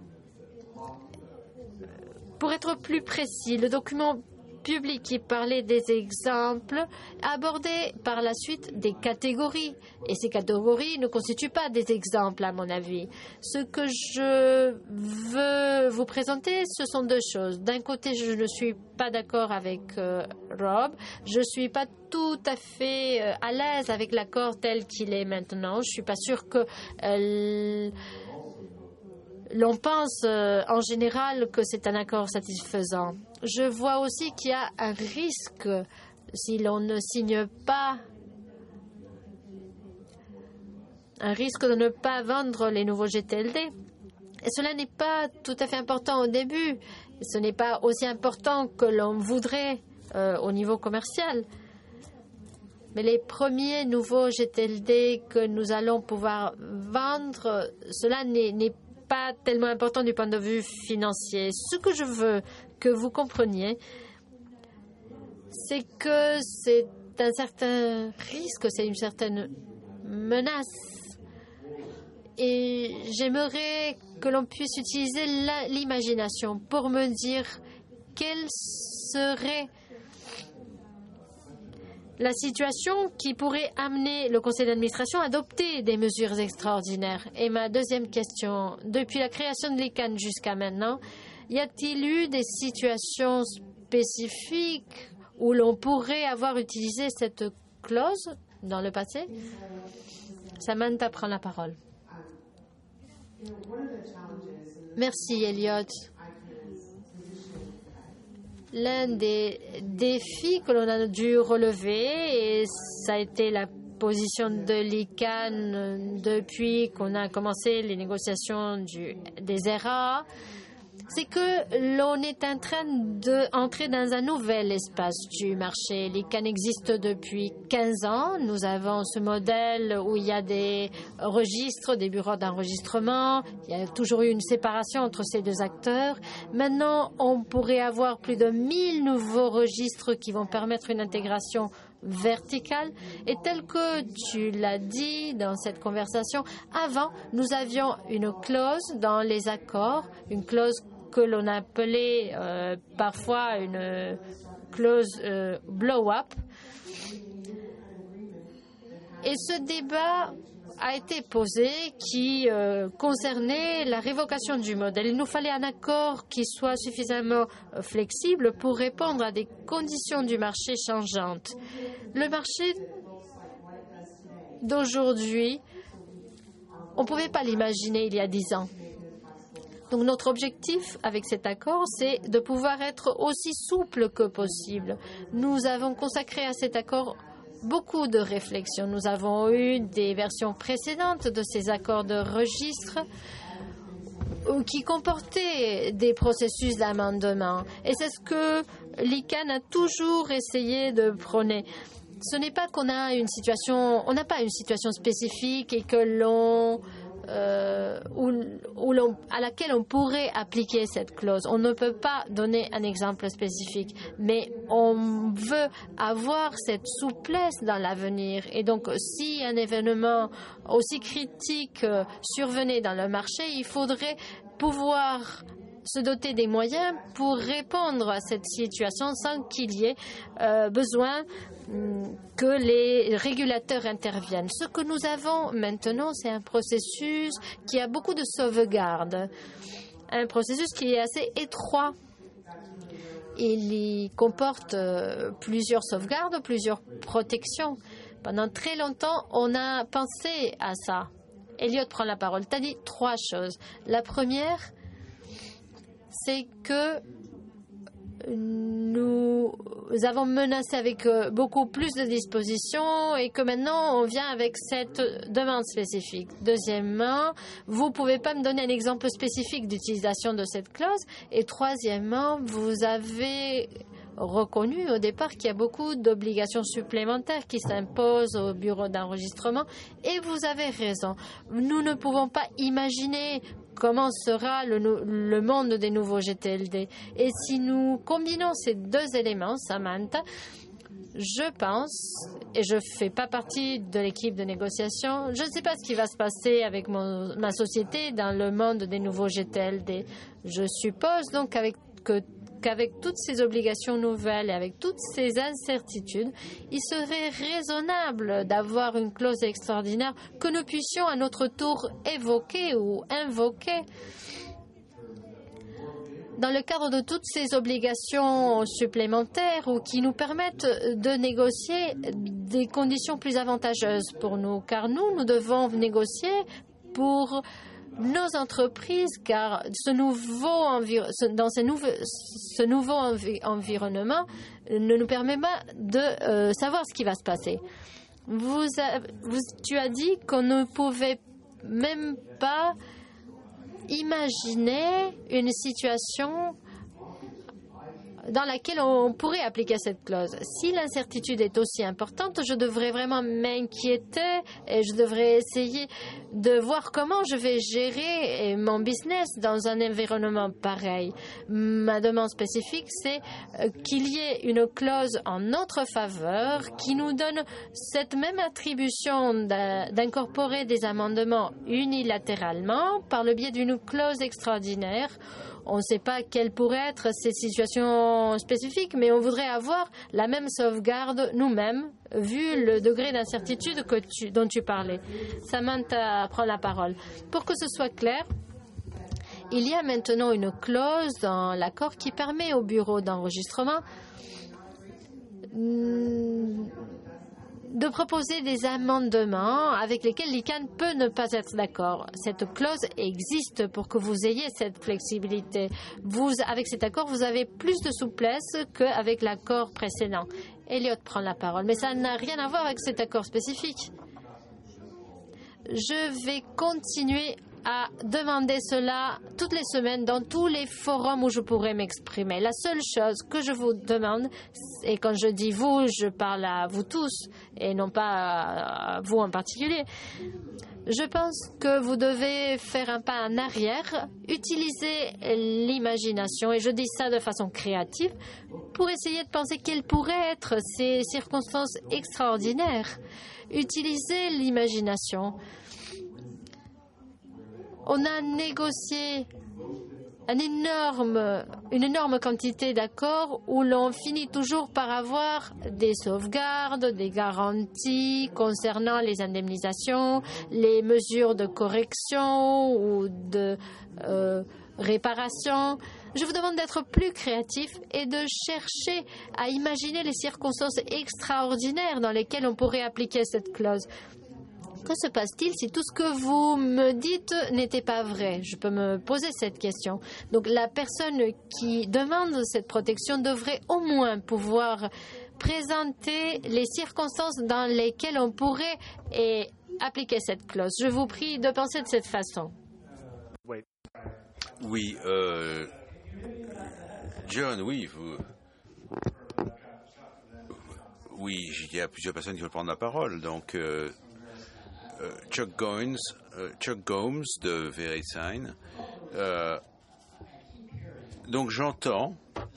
Pour être plus précis, le document public qui parlait des exemples abordait par la suite des catégories. Et ces catégories ne constituent pas des exemples, à mon avis. Ce que je veux vous présenter, ce sont 2 choses. D'un côté, je ne suis pas d'accord avec Rob. Je ne suis pas tout à fait à l'aise avec l'accord tel qu'il est maintenant. Je ne suis pas sûre que l'on pense en général que c'est un accord satisfaisant. Je vois aussi qu'il y a un risque si l'on ne signe pas, un risque de ne pas vendre les nouveaux GTLD. Et cela n'est pas tout à fait important au début. Ce n'est pas aussi important que l'on voudrait au niveau commercial. Mais les premiers nouveaux GTLD que nous allons pouvoir vendre, cela n'est pas tellement important du point de vue financier. Ce que je veux que vous compreniez, c'est que c'est un certain risque, c'est une certaine menace. Et j'aimerais que l'on puisse utiliser l'imagination pour me dire quelle serait la situation qui pourrait amener le conseil d'administration à adopter des mesures extraordinaires. Et ma deuxième question, depuis la création de l'ICANN jusqu'à maintenant, y a-t-il eu des situations spécifiques où l'on pourrait avoir utilisé cette clause dans le passé? Samantha prend la parole. Merci, Elliot. L'un des défis que l'on a dû relever, et ça a été la position de l'ICANN depuis qu'on a commencé les négociations des ERA, c'est que l'on est en train d'entrer dans un nouvel espace du marché. L'ICANN existe depuis 15 ans. Nous avons ce modèle où il y a des registres, des bureaux d'enregistrement. Il y a toujours eu une séparation entre ces 2 acteurs. Maintenant, on pourrait avoir plus de 1000 nouveaux registres qui vont permettre une intégration verticale. Et tel que tu l'as dit dans cette conversation, avant, nous avions une clause dans les accords, une clause que l'on appelait parfois une clause blow-up. Et ce débat a été posé qui concernait la révocation du modèle. Il nous fallait un accord qui soit suffisamment flexible pour répondre à des conditions du marché changeantes. Le marché d'aujourd'hui, on ne pouvait pas l'imaginer il y a 10 ans. Donc notre objectif avec cet accord, c'est de pouvoir être aussi souple que possible. Nous avons consacré à cet accord beaucoup de réflexions. Nous avons eu des versions précédentes de ces accords de registre qui comportaient des processus d'amendement. Et c'est ce que l'ICANN a toujours essayé de prôner. Ce n'est pas qu'on a une situation, on n'a pas une situation spécifique et que à laquelle on pourrait appliquer cette clause. On ne peut pas donner un exemple spécifique, mais on veut avoir cette souplesse dans l'avenir. Et donc, si un événement aussi critique survenait dans le marché, il faudrait pouvoir se doter des moyens pour répondre à cette situation sans qu'il y ait besoin que les régulateurs interviennent. Ce que nous avons maintenant, c'est un processus qui a beaucoup de sauvegardes, un processus qui est assez étroit. Il comporte plusieurs sauvegardes, plusieurs protections. Pendant très longtemps, on a pensé à ça. Elliot prend la parole. Tu as dit 3 choses. La première, c'est que nous avons menacé avec beaucoup plus de dispositions et que maintenant on vient avec cette demande spécifique. Deuxièmement, vous ne pouvez pas me donner un exemple spécifique d'utilisation de cette clause. Et troisièmement, vous avez reconnu au départ qu'il y a beaucoup d'obligations supplémentaires qui s'imposent au bureau d'enregistrement et vous avez raison. Nous ne pouvons pas imaginer comment sera le monde des nouveaux GTLD. Et si nous combinons ces 2 éléments, Samantha, je pense, et je ne fais pas partie de l'équipe de négociation, je ne sais pas ce qui va se passer avec ma société dans le monde des nouveaux GTLD. Je suppose donc qu'avec toutes ces obligations nouvelles et avec toutes ces incertitudes, il serait raisonnable d'avoir une clause extraordinaire que nous puissions à notre tour évoquer ou invoquer. Dans le cadre de toutes ces obligations supplémentaires ou qui nous permettent de négocier des conditions plus avantageuses pour nous, car nous devons négocier pour nos entreprises, car dans ce nouveau environnement ne nous permet pas de savoir ce qui va se passer. Tu as dit qu'on ne pouvait même pas imaginer une situation dans laquelle on pourrait appliquer cette clause. Si l'incertitude est aussi importante, je devrais vraiment m'inquiéter et je devrais essayer de voir comment je vais gérer mon business dans un environnement pareil. Ma demande spécifique, c'est qu'il y ait une clause en notre faveur qui nous donne cette même attribution d'incorporer des amendements unilatéralement par le biais d'une clause extraordinaire. On ne sait pas quelles pourraient être ces situations spécifiques, mais on voudrait avoir la même sauvegarde nous-mêmes, vu le degré d'incertitude dont tu parlais. Samantha prend la parole. Pour que ce soit clair, il y a maintenant une clause dans l'accord qui permet au bureau d'enregistrement de proposer des amendements avec lesquels l'ICANN peut ne pas être d'accord. Cette clause existe pour que vous ayez cette flexibilité. Avec cet accord, vous avez plus de souplesse qu'avec l'accord précédent. Elliot prend la parole, mais ça n'a rien à voir avec cet accord spécifique. Je vais continuer à demander cela toutes les semaines dans tous les forums où je pourrais m'exprimer. La seule chose que je vous demande, et quand je dis vous, je parle à vous tous et non pas à vous en particulier, je pense que vous devez faire un pas en arrière, utiliser l'imagination, et je dis ça de façon créative, pour essayer de penser quelles pourraient être ces circonstances extraordinaires. Utilisez l'imagination. On a négocié une énorme quantité d'accords où l'on finit toujours par avoir des sauvegardes, des garanties concernant les indemnisations, les mesures de correction ou de réparation. Je vous demande d'être plus créatif et de chercher à imaginer les circonstances extraordinaires dans lesquelles on pourrait appliquer cette clause. Que se passe-t-il si tout ce que vous me dites n'était pas vrai? Je peux me poser cette question. Donc la personne qui demande cette protection devrait au moins pouvoir présenter les circonstances dans lesquelles on pourrait appliquer cette clause. Je vous prie de penser de cette façon. Oui, John, oui, oui, il y a plusieurs personnes qui veulent prendre la parole. Donc, Chuck Gomes de VeriSign. Donc, j'entends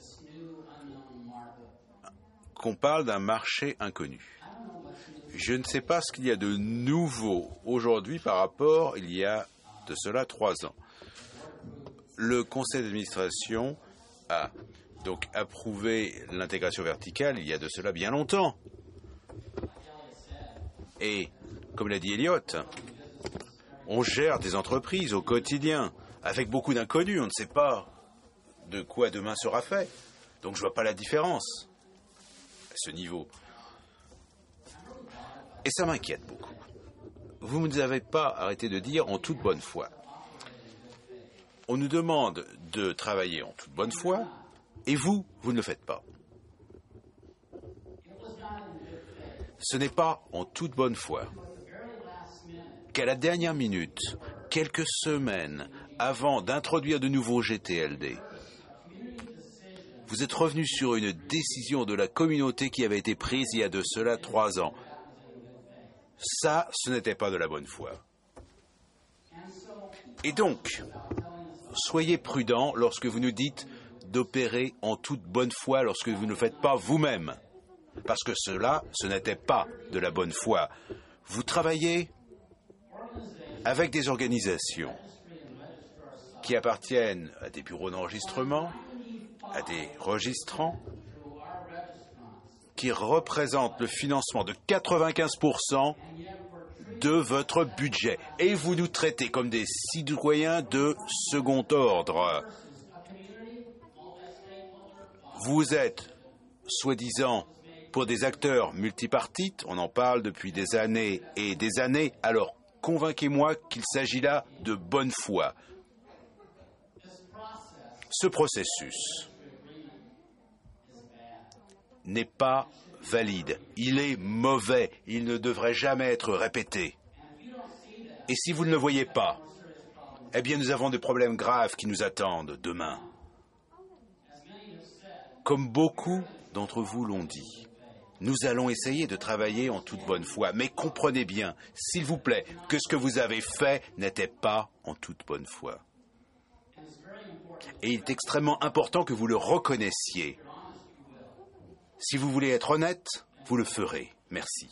qu'on parle d'un marché inconnu. Je ne sais pas ce qu'il y a de nouveau aujourd'hui par rapport il y a de cela 3 ans. Le conseil d'administration a donc approuvé l'intégration verticale il y a de cela bien longtemps. Et, comme l'a dit Elliot, on gère des entreprises au quotidien avec beaucoup d'inconnus. On ne sait pas de quoi demain sera fait. Donc je ne vois pas la différence à ce niveau. Et ça m'inquiète beaucoup. Vous ne nous avez pas arrêté de dire en toute bonne foi. On nous demande de travailler en toute bonne foi, et vous ne le faites pas. Ce n'est pas en toute bonne foi qu'à la dernière minute, quelques semaines avant d'introduire de nouveaux GTLD, vous êtes revenu sur une décision de la communauté qui avait été prise il y a de cela 3 ans. Ça, ce n'était pas de la bonne foi. Et donc, soyez prudents lorsque vous nous dites d'opérer en toute bonne foi lorsque vous ne le faites pas vous-même. Parce que cela, ce n'était pas de la bonne foi. Vous travaillez avec des organisations qui appartiennent à des bureaux d'enregistrement, à des registrants, qui représentent le financement de 95% de votre budget. Et vous nous traitez comme des citoyens de second ordre. Vous êtes, soi-disant, pour des acteurs multipartites, on en parle depuis des années et des années, alors convainquez-moi qu'il s'agit là de bonne foi. Ce processus n'est pas valide. Il est mauvais. Il ne devrait jamais être répété. Et si vous ne le voyez pas, eh bien nous avons des problèmes graves qui nous attendent demain. Comme beaucoup d'entre vous l'ont dit, nous allons essayer de travailler en toute bonne foi. Mais comprenez bien, s'il vous plaît, que ce que vous avez fait n'était pas en toute bonne foi. Et il est extrêmement important que vous le reconnaissiez. Si vous voulez être honnête, vous le ferez. Merci.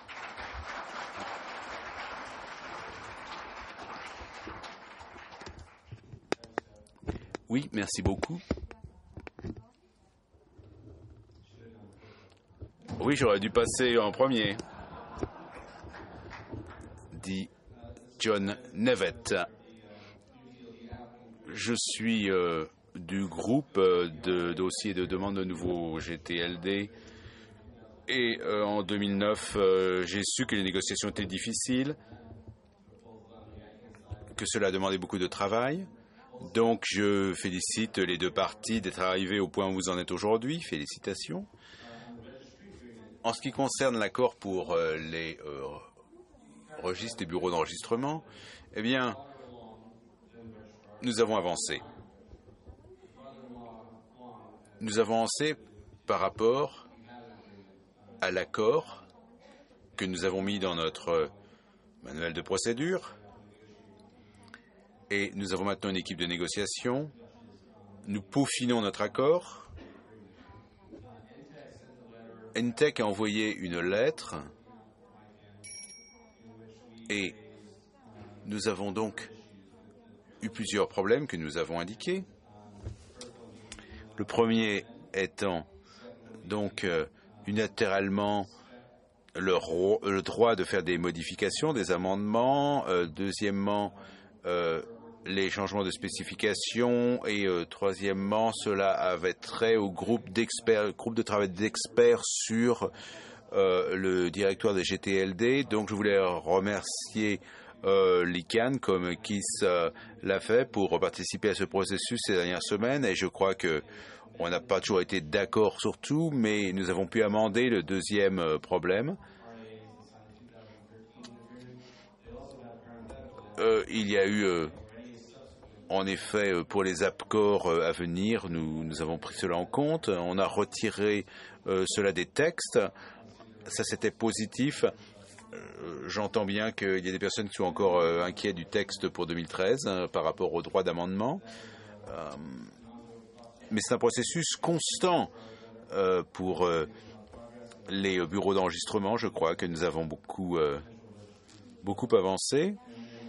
Oui, merci beaucoup. Oui, j'aurais dû passer en premier, dit John Nevet. Je suis du groupe de dossiers de demande de nouveaux GTLD et en 2009, j'ai su que les négociations étaient difficiles, que cela demandait beaucoup de travail. Donc je félicite les deux parties d'être arrivées au point où vous en êtes aujourd'hui. Félicitations. En ce qui concerne l'accord pour les registres et bureaux d'enregistrement, eh bien, nous avons avancé. Nous avons avancé par rapport à l'accord que nous avons mis dans notre manuel de procédure. Et nous avons maintenant une équipe de négociation. Nous peaufinons notre accord. Entech a envoyé une lettre et nous avons donc eu plusieurs problèmes que nous avons indiqués. Le premier étant donc unilatéralement le droit de faire des modifications, des amendements. Deuxièmement, les changements de spécification. Et troisièmement, cela avait trait au groupe de travail d'experts sur le directoire des GTLD. Donc je voulais remercier l'ICANN comme KISS l'a fait pour participer à ce processus ces dernières semaines, et je crois que on n'a pas toujours été d'accord sur tout, mais nous avons pu amender le deuxième problème. Il y a eu en effet, pour les APCOR à venir, nous avons pris cela en compte. On a retiré cela des textes. Ça, c'était positif. J'entends bien qu'il y a des personnes qui sont encore inquiètes du texte pour 2013 par rapport au droit d'amendement. Mais c'est un processus constant pour les bureaux d'enregistrement. Je crois que nous avons beaucoup avancé.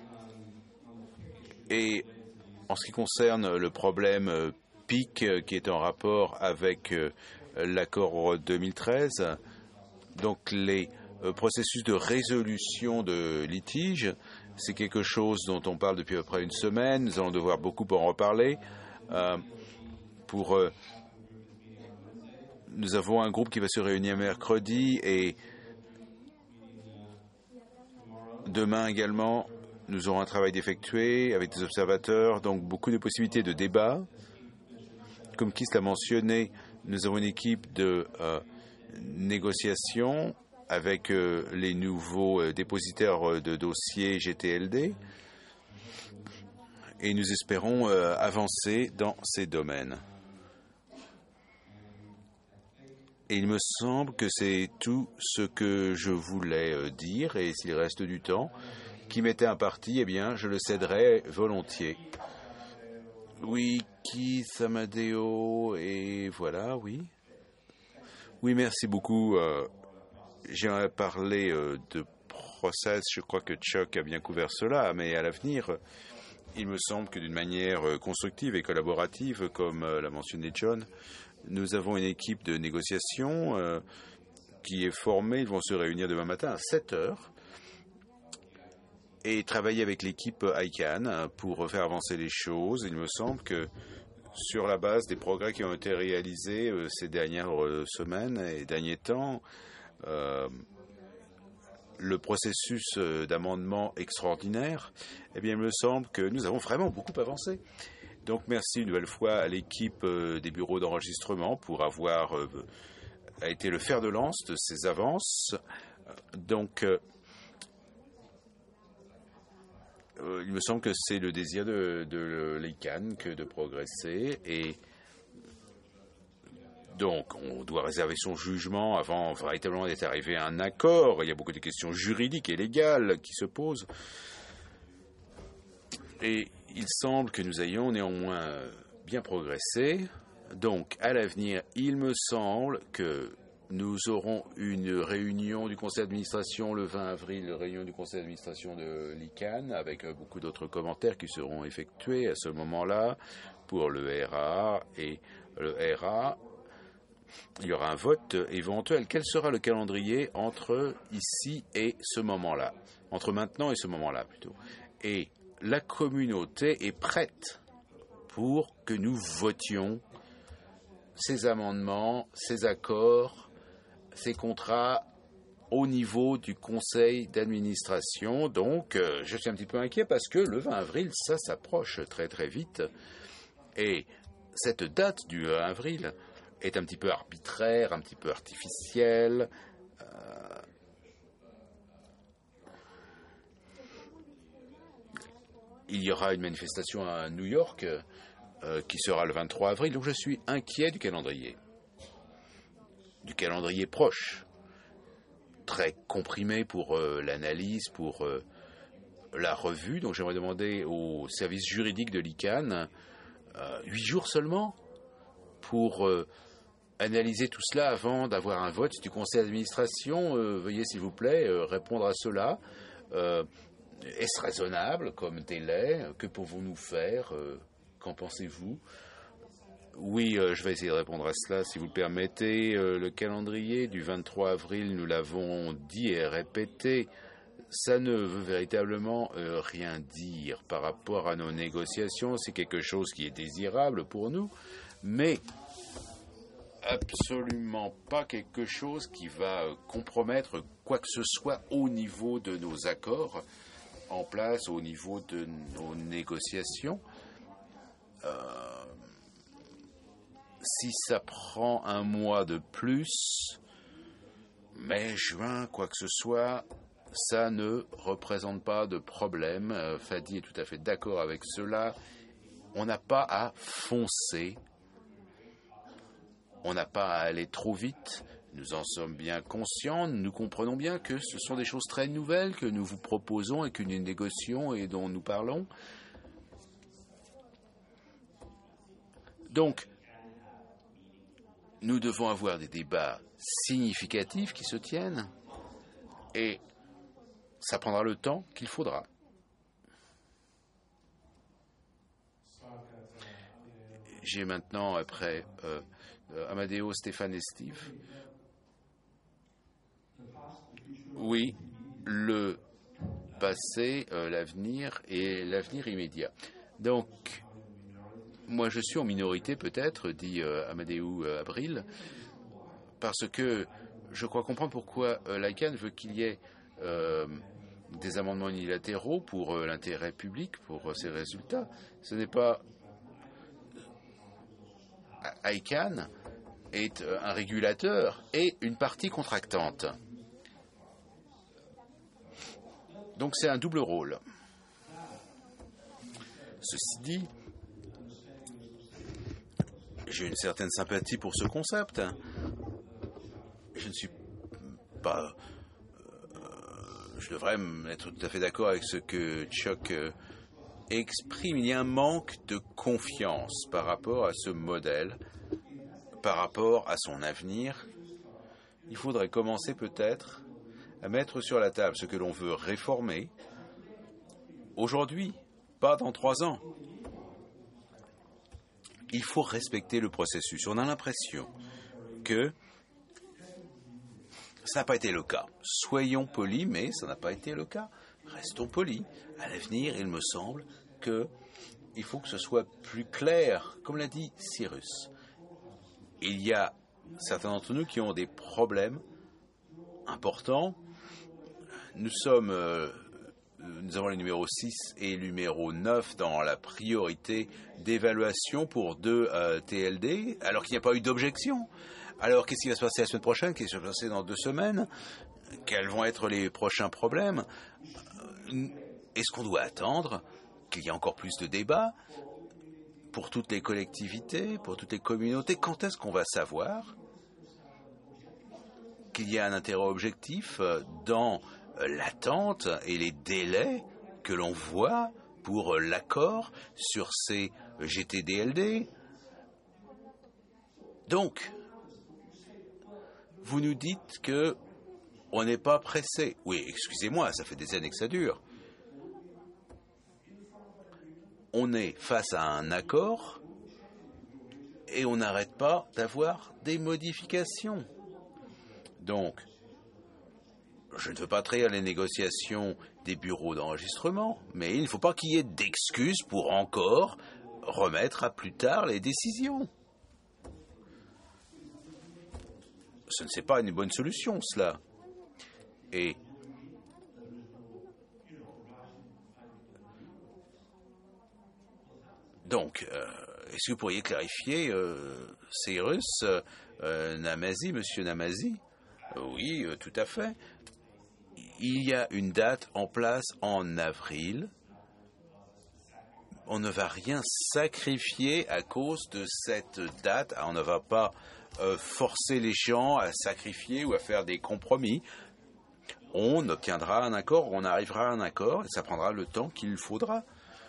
Et en ce qui concerne le problème PIC qui est en rapport avec l'accord 2013, donc les processus de résolution de litiges, c'est quelque chose dont on parle depuis à peu près une semaine. Nous allons devoir beaucoup en reparler. Nous avons un groupe qui va se réunir mercredi et demain également. Nous aurons un travail d'effectuer avec des observateurs, donc beaucoup de possibilités de débat. Comme Kiss l'a mentionné, nous avons une équipe de négociation avec les nouveaux dépositaires de dossiers GTLD et nous espérons avancer dans ces domaines. Et il me semble que c'est tout ce que je voulais dire, et s'il reste du temps qui m'était imparti, eh bien, je le céderai volontiers. Oui, Keith, Amadeo, et voilà, oui. Oui, merci beaucoup. J'aimerais parler de process. Je crois que Chuck a bien couvert cela, mais à l'avenir, il me semble que d'une manière constructive et collaborative, comme l'a mentionné John, nous avons une équipe de négociation qui est formée. Ils vont se réunir demain matin à 7 heures. Et travailler avec l'équipe ICANN pour faire avancer les choses. Il me semble que sur la base des progrès qui ont été réalisés ces dernières semaines et derniers temps, le processus d'amendement extraordinaire, eh bien, il me semble que nous avons vraiment beaucoup avancé. Donc merci une nouvelle fois à l'équipe des bureaux d'enregistrement pour avoir été le fer de lance de ces avances. Donc il me semble que c'est le désir de l'ICANN que de progresser, et donc on doit réserver son jugement avant véritablement d'être arrivé à un accord. Il y a beaucoup de questions juridiques et légales qui se posent, et il semble que nous ayons néanmoins bien progressé. Donc à l'avenir, il me semble que nous aurons une réunion du conseil d'administration le 20 avril, réunion du conseil d'administration de l'ICANN, avec beaucoup d'autres commentaires qui seront effectués à ce moment-là pour le RA et le RA. Il y aura un vote éventuel. Quel sera le calendrier entre ici et ce moment-là? Entre maintenant et ce moment-là, plutôt. Et la communauté est prête pour que nous votions ces amendements, ces accords, ces contrats au niveau du conseil d'administration. Donc, je suis un petit peu inquiet parce que le 20 avril, ça s'approche très très vite. Et cette date du 20 avril est un petit peu arbitraire, un petit peu artificielle. Il y aura une manifestation à New York qui sera le 23 avril. Donc, je suis inquiet du calendrier proche, très comprimé pour l'analyse, pour la revue. Donc j'aimerais demander au service juridique de l'ICANN 8 jours seulement pour analyser tout cela avant d'avoir un vote du conseil d'administration. Veuillez s'il vous plaît répondre à cela. Est-ce raisonnable comme délai? Que pouvons-nous faire? Qu'en pensez-vous? Oui, je vais essayer de répondre à cela, si vous le permettez. Le calendrier du 23 avril, nous l'avons dit et répété, ça ne veut véritablement rien dire par rapport à nos négociations. C'est quelque chose qui est désirable pour nous, mais absolument pas quelque chose qui va compromettre quoi que ce soit au niveau de nos accords en place, au niveau de nos négociations. Si ça prend un mois de plus, mai, juin, quoi que ce soit, ça ne représente pas de problème. Fadi est tout à fait d'accord avec cela. On n'a pas à foncer. On n'a pas à aller trop vite. Nous en sommes bien conscients. Nous comprenons bien que ce sont des choses très nouvelles que nous vous proposons et que nous négocions et dont nous parlons. Donc, nous devons avoir des débats significatifs qui se tiennent et ça prendra le temps qu'il faudra. J'ai maintenant, après Amadeo, Stéphane et Steve. Oui, le passé, l'avenir et l'avenir immédiat. Donc, moi je suis en minorité peut-être, dit Amadeo Abril, parce que je crois comprendre pourquoi l'ICANN veut qu'il y ait des amendements unilatéraux pour l'intérêt public, pour ces résultats. Ce n'est pas... ICANN est un régulateur et une partie contractante. Donc c'est un double rôle. Ceci dit, j'ai une certaine sympathie pour ce concept. Je ne suis pas... je devrais être tout à fait d'accord avec ce que Chuck exprime. Il y a un manque de confiance par rapport à ce modèle, par rapport à son avenir. Il faudrait commencer peut-être à mettre sur la table ce que l'on veut réformer aujourd'hui, pas dans 3 ans. Il faut respecter le processus. On a l'impression que ça n'a pas été le cas. Soyons polis, mais ça n'a pas été le cas. Restons polis. À l'avenir, il me semble qu'il faut que ce soit plus clair, comme l'a dit Cyrus. Il y a certains d'entre nous qui ont des problèmes importants. Nous avons le numéro 6 et le numéro 9 dans la priorité d'évaluation pour 2 TLD, alors qu'il n'y a pas eu d'objection. Alors, qu'est-ce qui va se passer la semaine prochaine? Qu'est-ce qui va se passer dans 2 semaines? Quels vont être les prochains problèmes? Est-ce qu'on doit attendre qu'il y ait encore plus de débats pour toutes les collectivités, pour toutes les communautés? Quand est-ce qu'on va savoir qu'il y a un intérêt objectif dans l'attente et les délais que l'on voit pour l'accord sur ces GTDLD? Donc, vous nous dites que on n'est pas pressé. Oui, excusez-moi, ça fait des années que ça dure. On est face à un accord et on n'arrête pas d'avoir des modifications. Donc, je ne veux pas trahir les négociations des bureaux d'enregistrement, mais il ne faut pas qu'il y ait d'excuses pour encore remettre à plus tard les décisions. Ce n'est pas une bonne solution, cela. Et donc, est-ce que vous pourriez clarifier, Cyrus, Namazi, Monsieur Namazi? Oui, tout à fait. Il y a une date en place en avril. On ne va rien sacrifier à cause de cette date. On ne va pas forcer les gens à sacrifier ou à faire des compromis. On obtiendra un accord, on arrivera à un accord, et ça prendra le temps qu'il faudra.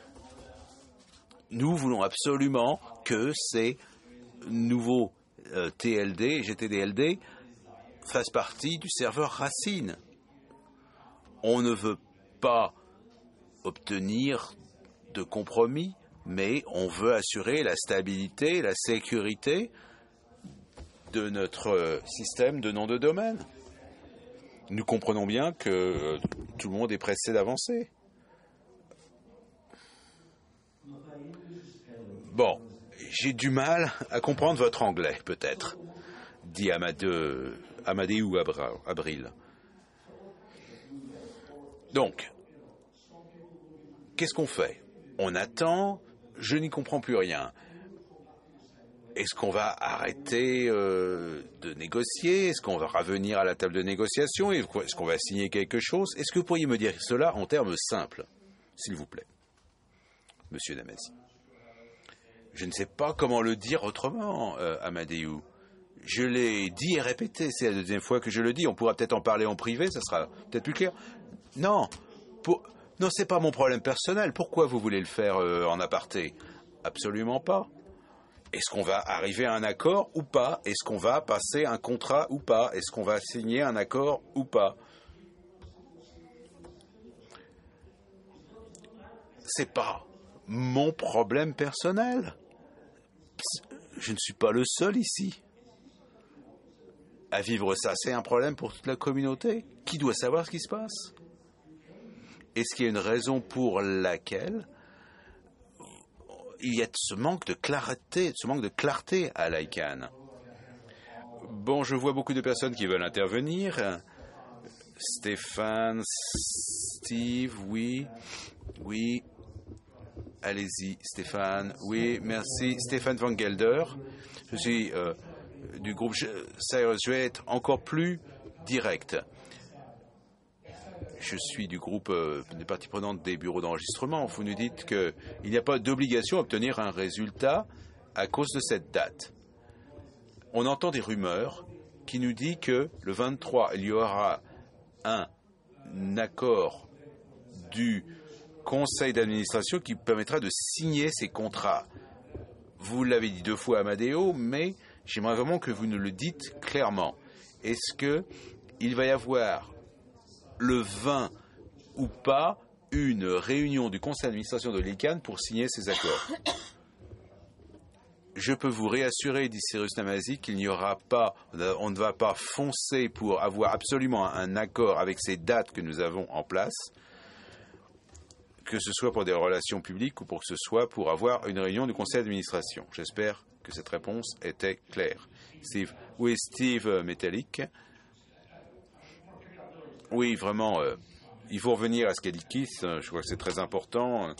Nous voulons absolument que ces nouveaux TLD et GTDLD fassent partie du serveur Racine. On ne veut pas obtenir de compromis, mais on veut assurer la stabilité et la sécurité de notre système de nom de domaine. Nous comprenons bien que tout le monde est pressé d'avancer. Bon, j'ai du mal à comprendre votre anglais, peut-être. dit Amadeu Abril. Donc, qu'est-ce qu'on fait? On attend, je n'y comprends plus rien. Est-ce qu'on va arrêter de négocier? Est-ce qu'on va revenir à la table de négociation? Est-ce qu'on va signer quelque chose? Est-ce que vous pourriez me dire cela en termes simples, s'il vous plaît, Monsieur Damassi? Je ne sais pas comment le dire autrement, Amadeu. Je l'ai dit et répété, c'est la deuxième fois que je le dis. On pourra peut-être en parler en privé, ça sera peut-être plus clair. Non, non, c'est pas mon problème personnel. Pourquoi vous voulez le faire en aparté? Absolument pas. Est-ce qu'on va arriver à un accord ou pas? Est-ce qu'on va passer un contrat ou pas? Est-ce qu'on va signer un accord ou pas? C'est pas mon problème personnel. Je ne suis pas le seul ici. À vivre ça, c'est un problème pour toute la communauté. Qui doit savoir ce qui se passe? Est-ce qu'il y a une raison pour laquelle il y a ce manque de clarté à l'ICANN? Bon, je vois beaucoup de personnes qui veulent intervenir. Stéphane, Steve, oui. Allez-y, Stéphane. Oui, merci. Stéphane Van Gelder. Je suis du groupe Cyrus. Je vais être encore plus direct. Je suis du groupe des parties prenantes des bureaux d'enregistrement. Vous nous dites qu'il n'y a pas d'obligation à obtenir un résultat à cause de cette date. On entend des rumeurs qui nous disent que le 23, il y aura un accord du conseil d'administration qui permettra de signer ces contrats. Vous l'avez dit 2 fois, Amadeo, mais j'aimerais vraiment que vous nous le dites clairement. Est-ce qu'il va y avoir le 20 ou pas une réunion du conseil d'administration de l'ICANN pour signer ces accords? Je peux vous réassurer, dit Cyrus Damassi, qu'il n'y aura pas, on ne va pas foncer pour avoir absolument un accord avec ces dates que nous avons en place, que ce soit pour des relations publiques ou pour que ce soit pour avoir une réunion du conseil d'administration. J'espère que cette réponse était claire. Steve? Oui, Steve Metallic. Oui, vraiment, il faut revenir à ce qu'a dit Keith, je crois que c'est très important.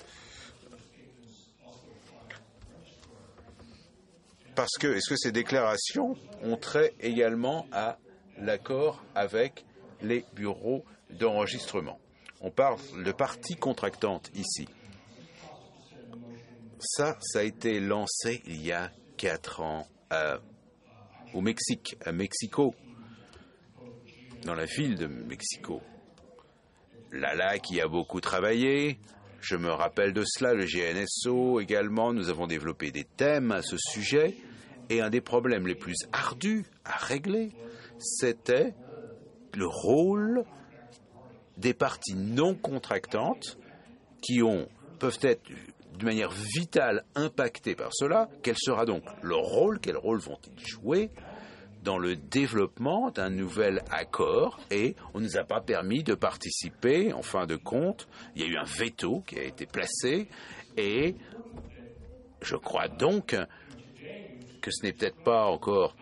Parce que, est-ce que ces déclarations ont trait également à l'accord avec les bureaux d'enregistrement? On parle de partie contractante ici. Ça a été lancé il y a 4 ans au Mexique, à Mexico, dans la ville de Mexico. Lala qui a beaucoup travaillé, je me rappelle de cela, le GNSO également, nous avons développé des thèmes à ce sujet, et un des problèmes les plus ardus à régler, c'était le rôle des parties non contractantes qui peuvent être de manière vitale impactées par cela. Quel sera donc leur rôle? Quel rôle vont-ils jouer dans le développement d'un nouvel accord? Et on ne nous a pas permis de participer. En fin de compte, il y a eu un veto qui a été placé. Et je crois donc que ce n'est peut-être pas encore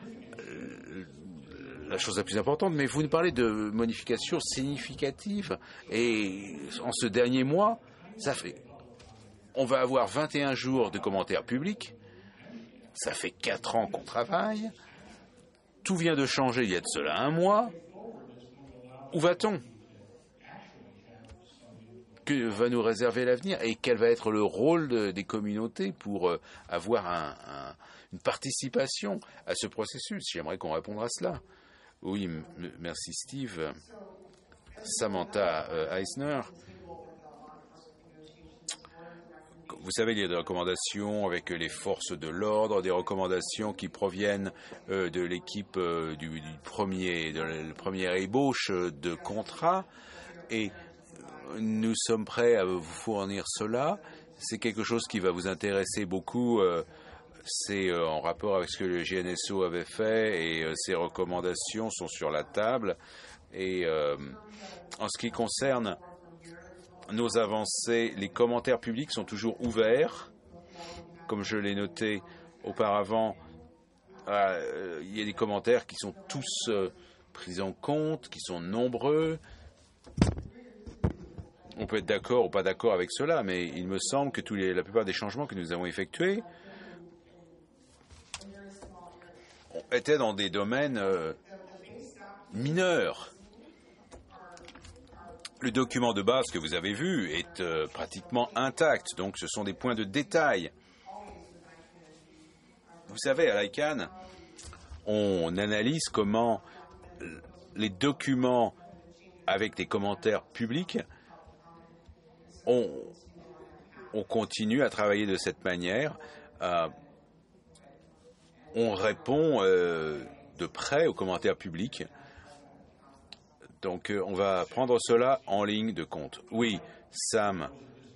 la chose la plus importante, mais vous nous parlez de modifications significatives. Et en ce dernier mois, on va avoir 21 jours de commentaires publics. Ça fait 4 ans qu'on travaille. Tout vient de changer il y a de cela 1 mois. Où va-t-on? Que va nous réserver l'avenir? Et quel va être le rôle des communautés pour avoir une participation à ce processus? J'aimerais qu'on réponde à cela. Oui, merci Steve. Samantha Eisner. Vous savez, il y a des recommandations avec les forces de l'ordre, des recommandations qui proviennent de l'équipe de la première ébauche de contrat, et nous sommes prêts à vous fournir cela. C'est quelque chose qui va vous intéresser beaucoup. C'est en rapport avec ce que le GNSO avait fait, et ces recommandations sont sur la table. Et en ce qui concerne nos avancées, les commentaires publics sont toujours ouverts. Comme je l'ai noté auparavant, il y a des commentaires qui sont tous pris en compte, qui sont nombreux. On peut être d'accord ou pas d'accord avec cela, mais il me semble que la plupart des changements que nous avons effectués étaient dans des domaines mineurs. Le document de base que vous avez vu est pratiquement intact, donc ce sont des points de détail. Vous savez, à l'ICANN, on analyse comment les documents avec des commentaires publics, on continue à travailler de cette manière. On répond de près aux commentaires publics. Donc, on va prendre cela en ligne de compte. Oui, Sam.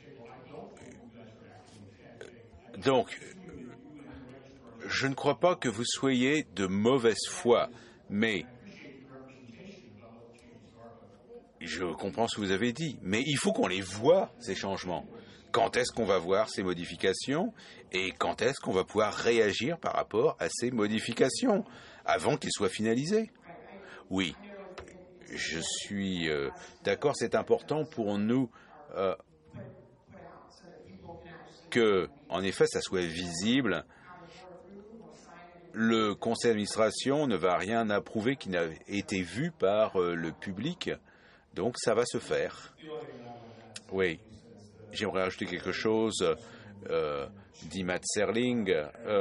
Donc, je ne crois pas que vous soyez de mauvaise foi, mais je comprends ce que vous avez dit, mais il faut qu'on les voie, ces changements. Quand est-ce qu'on va voir ces modifications et quand est-ce qu'on va pouvoir réagir par rapport à ces modifications avant qu'ils soient finalisés? Oui, je suis d'accord, c'est important pour nous que, en effet, ça soit visible. Le conseil d'administration ne va rien approuver qui n'a été vu par le public. Donc, ça va se faire. Oui. J'aimerais ajouter quelque chose, dit Matt Serling.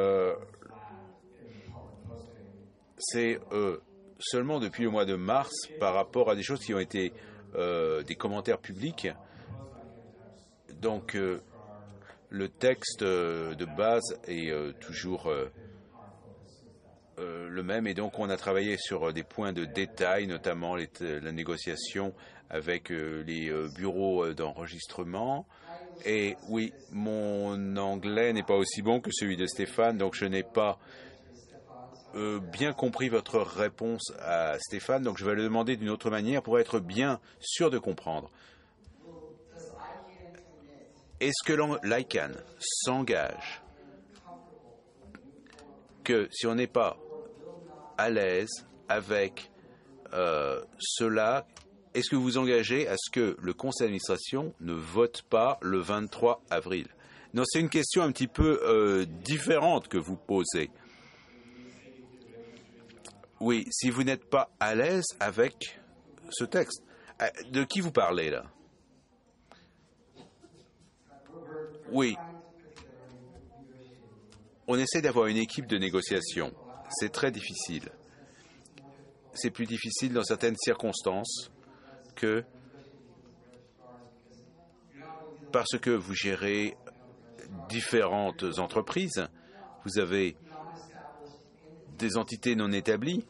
C'est seulement depuis le mois de mars, par rapport à des choses qui ont été des commentaires publics. Donc, le texte de base est toujours le même, et donc on a travaillé sur des points de détail, notamment la négociation avec les bureaux d'enregistrement. Et oui, mon anglais n'est pas aussi bon que celui de Stéphane, donc je n'ai pas bien compris votre réponse à Stéphane, donc je vais le demander d'une autre manière pour être bien sûr de comprendre. Est-ce que l'ICANN s'engage que si on n'est pas à l'aise avec cela, est-ce que vous vous engagez à ce que le conseil d'administration ne vote pas le 23 avril? Non, c'est une question un petit peu différente que vous posez. Oui, si vous n'êtes pas à l'aise avec ce texte. De qui vous parlez là? Oui. On essaie d'avoir une équipe de négociation. C'est très difficile. C'est plus difficile dans certaines circonstances que parce que vous gérez différentes entreprises, vous avez des entités non établies,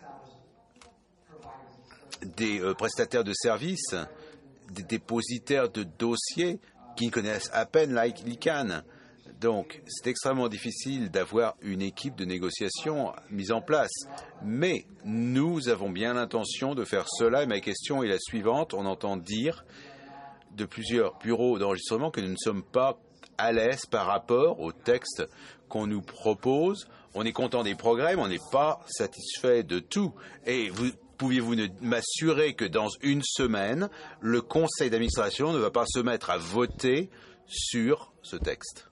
des prestataires de services, des dépositaires de dossiers qui ne connaissent à peine l'ICANN. Donc, c'est extrêmement difficile d'avoir une équipe de négociation mise en place. Mais nous avons bien l'intention de faire cela. Et ma question est la suivante. On entend dire de plusieurs bureaux d'enregistrement que nous ne sommes pas à l'aise par rapport au texte qu'on nous propose. On est content des progrès, mais on n'est pas satisfait de tout. Et pouviez-vous m'assurer que dans une semaine, le conseil d'administration ne va pas se mettre à voter sur ce texte?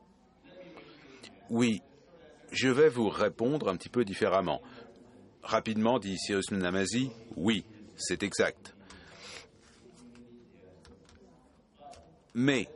Oui, je vais vous répondre un petit peu différemment. Rapidement, dit Cyrus Namazi, oui, c'est exact. Mais,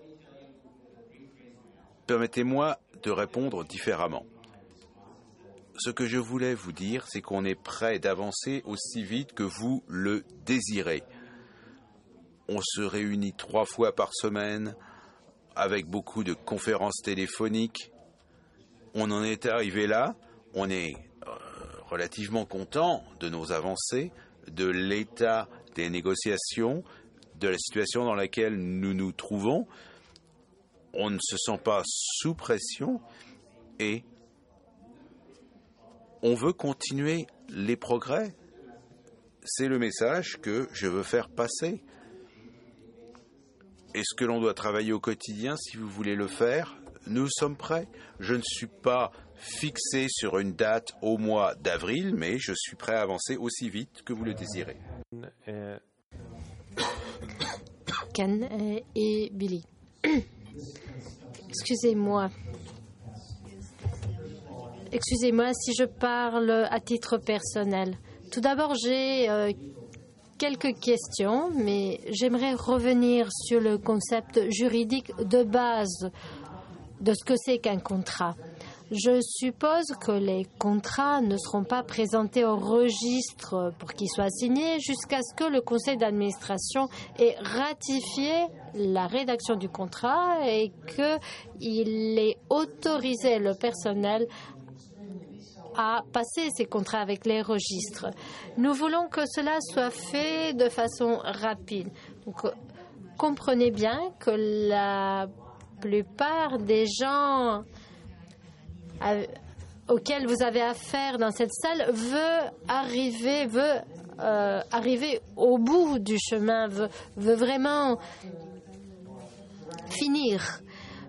permettez-moi de répondre différemment. Ce que je voulais vous dire, c'est qu'on est prêt d'avancer aussi vite que vous le désirez. On se réunit 3 fois par semaine avec beaucoup de conférences téléphoniques. On en est arrivé là. On est relativement content de nos avancées, de l'état des négociations, de la situation dans laquelle nous nous trouvons. On ne se sent pas sous pression et on veut continuer les progrès. C'est le message que je veux faire passer. Est-ce que l'on doit travailler au quotidien si vous voulez le faire? nous sommes prêts. Je ne suis pas fixé sur une date au mois d'avril, mais je suis prêt à avancer aussi vite que vous le désirez. Ken et Billy. Excusez-moi si je parle à titre personnel. Tout d'abord, j'ai quelques questions, mais j'aimerais revenir sur le concept juridique de base de ce que c'est qu'un contrat. Je suppose que les contrats ne seront pas présentés au registre pour qu'ils soient signés jusqu'à ce que le conseil d'administration ait ratifié la rédaction du contrat et qu'il ait autorisé le personnel à passer ces contrats avec les registres. Nous voulons que cela soit fait de façon rapide. Donc, comprenez bien que la plupart des gens auxquels vous avez affaire dans cette salle veut arriver au bout du chemin, veut vraiment finir.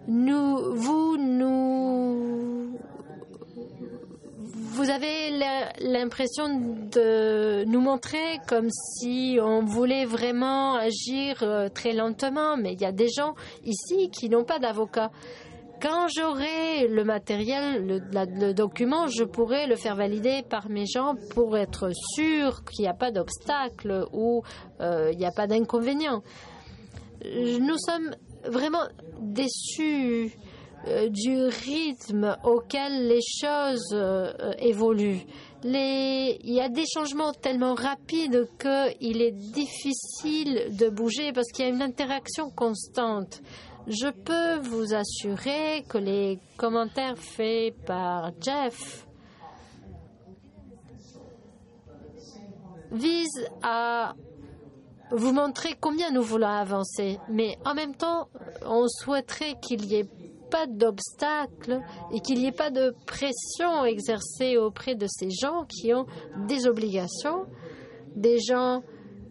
Vous avez l'impression de nous montrer comme si on voulait vraiment agir très lentement, mais il y a des gens ici qui n'ont pas d'avocat. Quand j'aurai le matériel, le document, je pourrai le faire valider par mes gens pour être sûr qu'il n'y a pas d'obstacle ou il n'y a pas d'inconvénient. Nous sommes vraiment déçus du rythme auquel les choses évoluent. Il y a des changements tellement rapides qu'il est difficile de bouger parce qu'il y a une interaction constante. Je peux vous assurer que les commentaires faits par Jeff visent à vous montrer combien nous voulons avancer. Mais en même temps, on souhaiterait qu'il n'y ait pas d'obstacle et qu'il n'y ait pas de pression exercée auprès de ces gens qui ont des obligations, des gens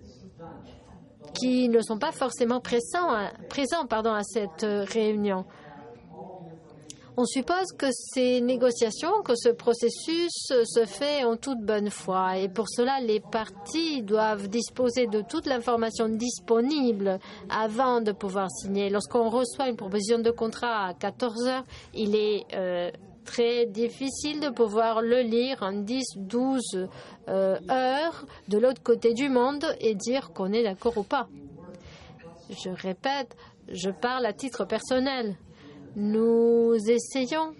qui ne sont pas forcément présents à cette réunion. On suppose que ces négociations, que ce processus se fait en toute bonne foi et pour cela les parties doivent disposer de toute l'information disponible avant de pouvoir signer. Lorsqu'on reçoit une proposition de contrat à 14 heures, il est très difficile de pouvoir le lire en 10-12 heures de l'autre côté du monde et dire qu'on est d'accord ou pas. Je répète, je parle à titre personnel. Nous essayons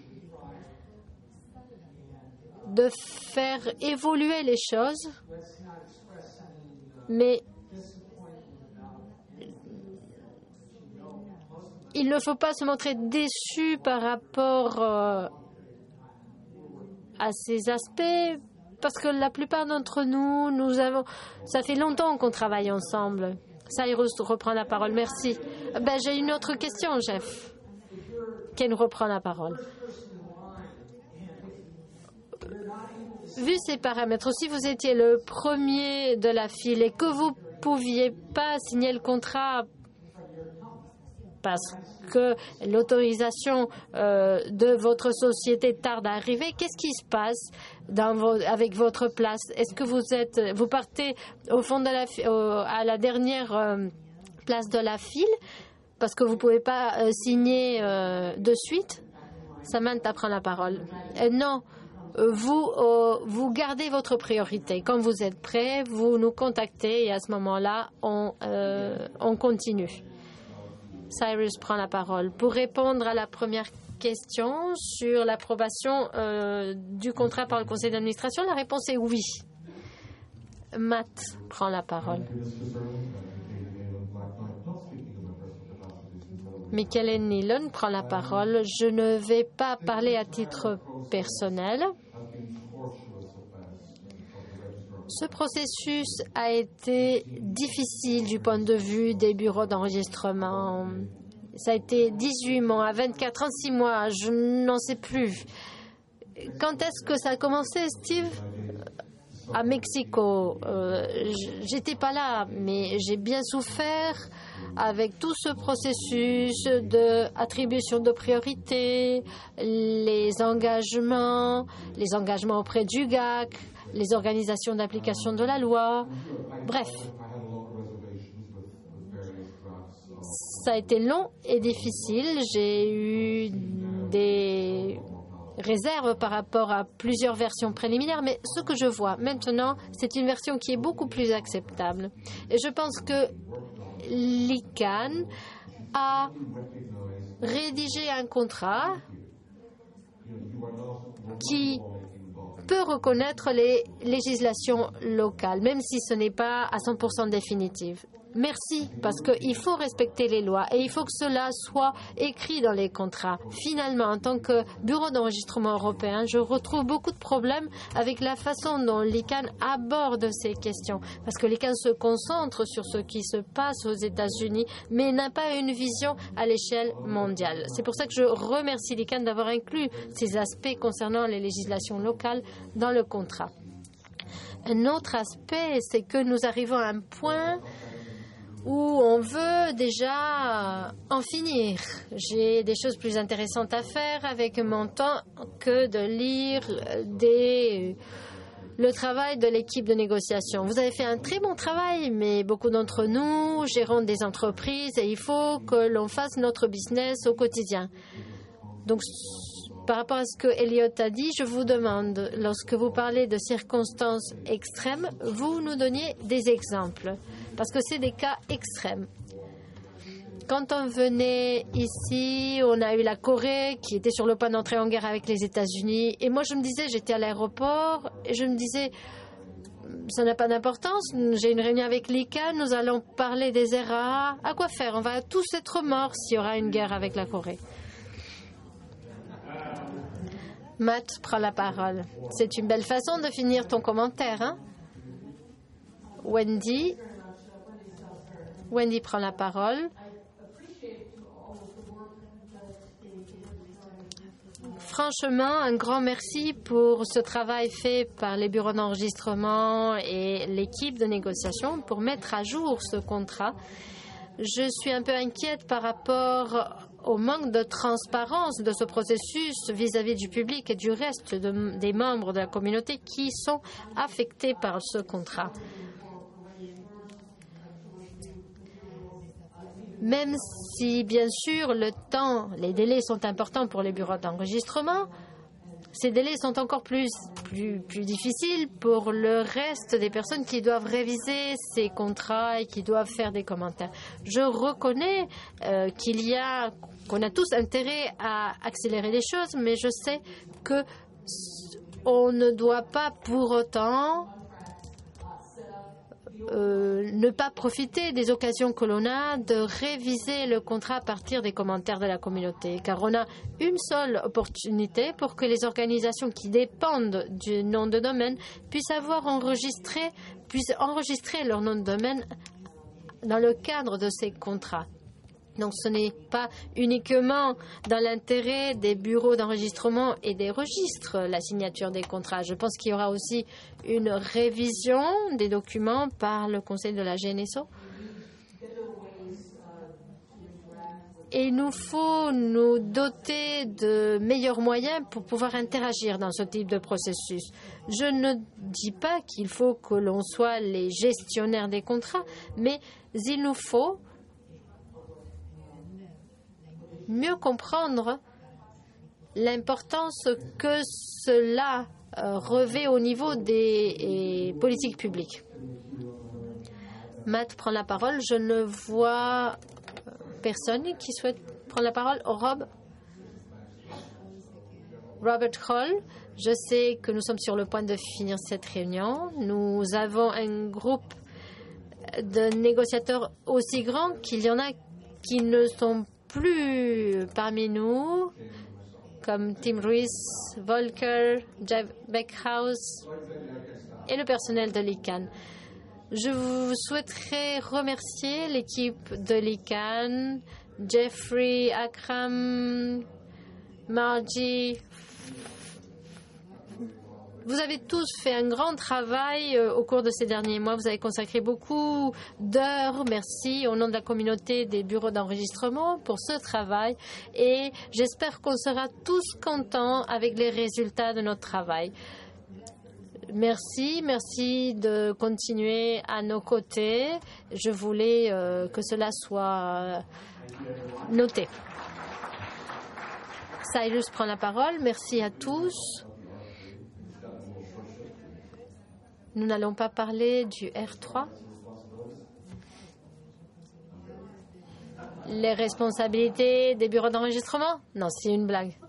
de faire évoluer les choses, mais il ne faut pas se montrer déçu par rapport à ces aspects, parce que la plupart d'entre nous, ça fait longtemps qu'on travaille ensemble. Cyrus reprend la parole. Merci. J'ai une autre question, Jeff. Ken reprend la parole. Vu ces paramètres, si vous étiez le premier de la file et que vous ne pouviez pas signer le contrat parce que l'autorisation de votre société tarde à arriver, qu'est-ce qui se passe avec votre place? Est-ce que vous partez au fond de à la dernière place de la file parce que vous ne pouvez pas signer de suite? Samantha prend la parole. Non, vous gardez votre priorité. Quand vous êtes prêt, vous nous contactez et à ce moment-là, on continue. Cyrus prend la parole. Pour répondre à la première question sur l'approbation du contrat par le conseil d'administration, la réponse est oui. Matt prend la parole. Michael Nealon prend la parole. Je ne vais pas parler à titre personnel. Ce processus a été difficile du point de vue des bureaux d'enregistrement. Ça a été 18 mois, 24, 36 mois, je n'en sais plus. Quand est-ce que ça a commencé, Steve? à Mexico, j'étais pas là, mais j'ai bien souffert avec tout ce processus d'attribution de priorité, les engagements auprès du GAC, les organisations d'application de la loi. Bref, ça a été long et difficile. J'ai eu des réserves par rapport à plusieurs versions préliminaires, mais ce que je vois maintenant, c'est une version qui est beaucoup plus acceptable. Et je pense que l'ICANN a rédigé un contrat qui peut reconnaître les législations locales, même si ce n'est pas à 100% définitif. Merci, parce qu'il faut respecter les lois et il faut que cela soit écrit dans les contrats. Finalement, en tant que bureau d'enregistrement européen, je retrouve beaucoup de problèmes avec la façon dont l'ICANN aborde ces questions. Parce que l'ICANN se concentre sur ce qui se passe aux États-Unis, mais n'a pas une vision à l'échelle mondiale. C'est pour ça que je remercie l'ICANN d'avoir inclus ces aspects concernant les législations locales dans le contrat. Un autre aspect, c'est que nous arrivons à un point où on veut déjà en finir. J'ai des choses plus intéressantes à faire avec mon temps que de lire le travail de l'équipe de négociation. Vous avez fait un très bon travail, mais beaucoup d'entre nous gérons des entreprises et il faut que l'on fasse notre business au quotidien. Donc, par rapport à ce que Elliot a dit, je vous demande, lorsque vous parlez de circonstances extrêmes, vous nous donniez des exemples, parce que c'est des cas extrêmes. Quand on venait ici, on a eu la Corée qui était sur le point d'entrer en guerre avec les États-Unis. Et moi, je me disais, j'étais à l'aéroport et je me disais, ça n'a pas d'importance. J'ai une réunion avec l'ICANN, nous allons parler des ERA. À quoi faire? On va tous être morts s'il y aura une guerre avec la Corée. Matt prend la parole. C'est une belle façon de finir ton commentaire, hein? Wendy prend la parole. Franchement, un grand merci pour ce travail fait par les bureaux d'enregistrement et l'équipe de négociation pour mettre à jour ce contrat. Je suis un peu inquiète par rapport au manque de transparence de ce processus vis-à-vis du public et du reste des membres de la communauté qui sont affectés par ce contrat. Même si, bien sûr, le temps, les délais sont importants pour les bureaux d'enregistrement, ces délais sont encore plus difficiles pour le reste des personnes qui doivent réviser ces contrats et qui doivent faire des commentaires. Je reconnais qu'on a tous intérêt à accélérer les choses, mais je sais qu'on ne doit pas pour autant ne pas profiter des occasions que l'on a de réviser le contrat à partir des commentaires de la communauté, car on a une seule opportunité pour que les organisations qui dépendent du nom de domaine puissent enregistrer leur nom de domaine dans le cadre de ces contrats. Donc ce n'est pas uniquement dans l'intérêt des bureaux d'enregistrement et des registres la signature des contrats. Je pense qu'il y aura aussi une révision des documents par le Conseil de la GNSO. Et il nous faut nous doter de meilleurs moyens pour pouvoir interagir dans ce type de processus. Je ne dis pas qu'il faut que l'on soit les gestionnaires des contrats, mais il nous faut mieux comprendre l'importance que cela revêt au niveau des politiques publiques. Matt prend la parole. Je ne vois personne qui souhaite prendre la parole. Robert Hall, je sais que nous sommes sur le point de finir cette réunion. Nous avons un groupe de négociateurs aussi grand qu'il y en a qui ne sont plus parmi nous, comme Tim Ruiz, Volker, Jeff Beckhaus et le personnel de l'ICANN. Je vous souhaiterais remercier l'équipe de l'ICANN, Jeffrey, Akram, Margie, Vous avez tous fait un grand travail au cours de ces derniers mois. Vous avez consacré beaucoup d'heures. Merci au nom de la communauté des bureaux d'enregistrement pour ce travail. Et j'espère qu'on sera tous contents avec les résultats de notre travail. Merci de continuer à nos côtés. Je voulais que cela soit noté. Cyrus prend la parole. Merci à tous. Nous n'allons pas parler du R3. Les responsabilités des bureaux d'enregistrement? Non, c'est une blague.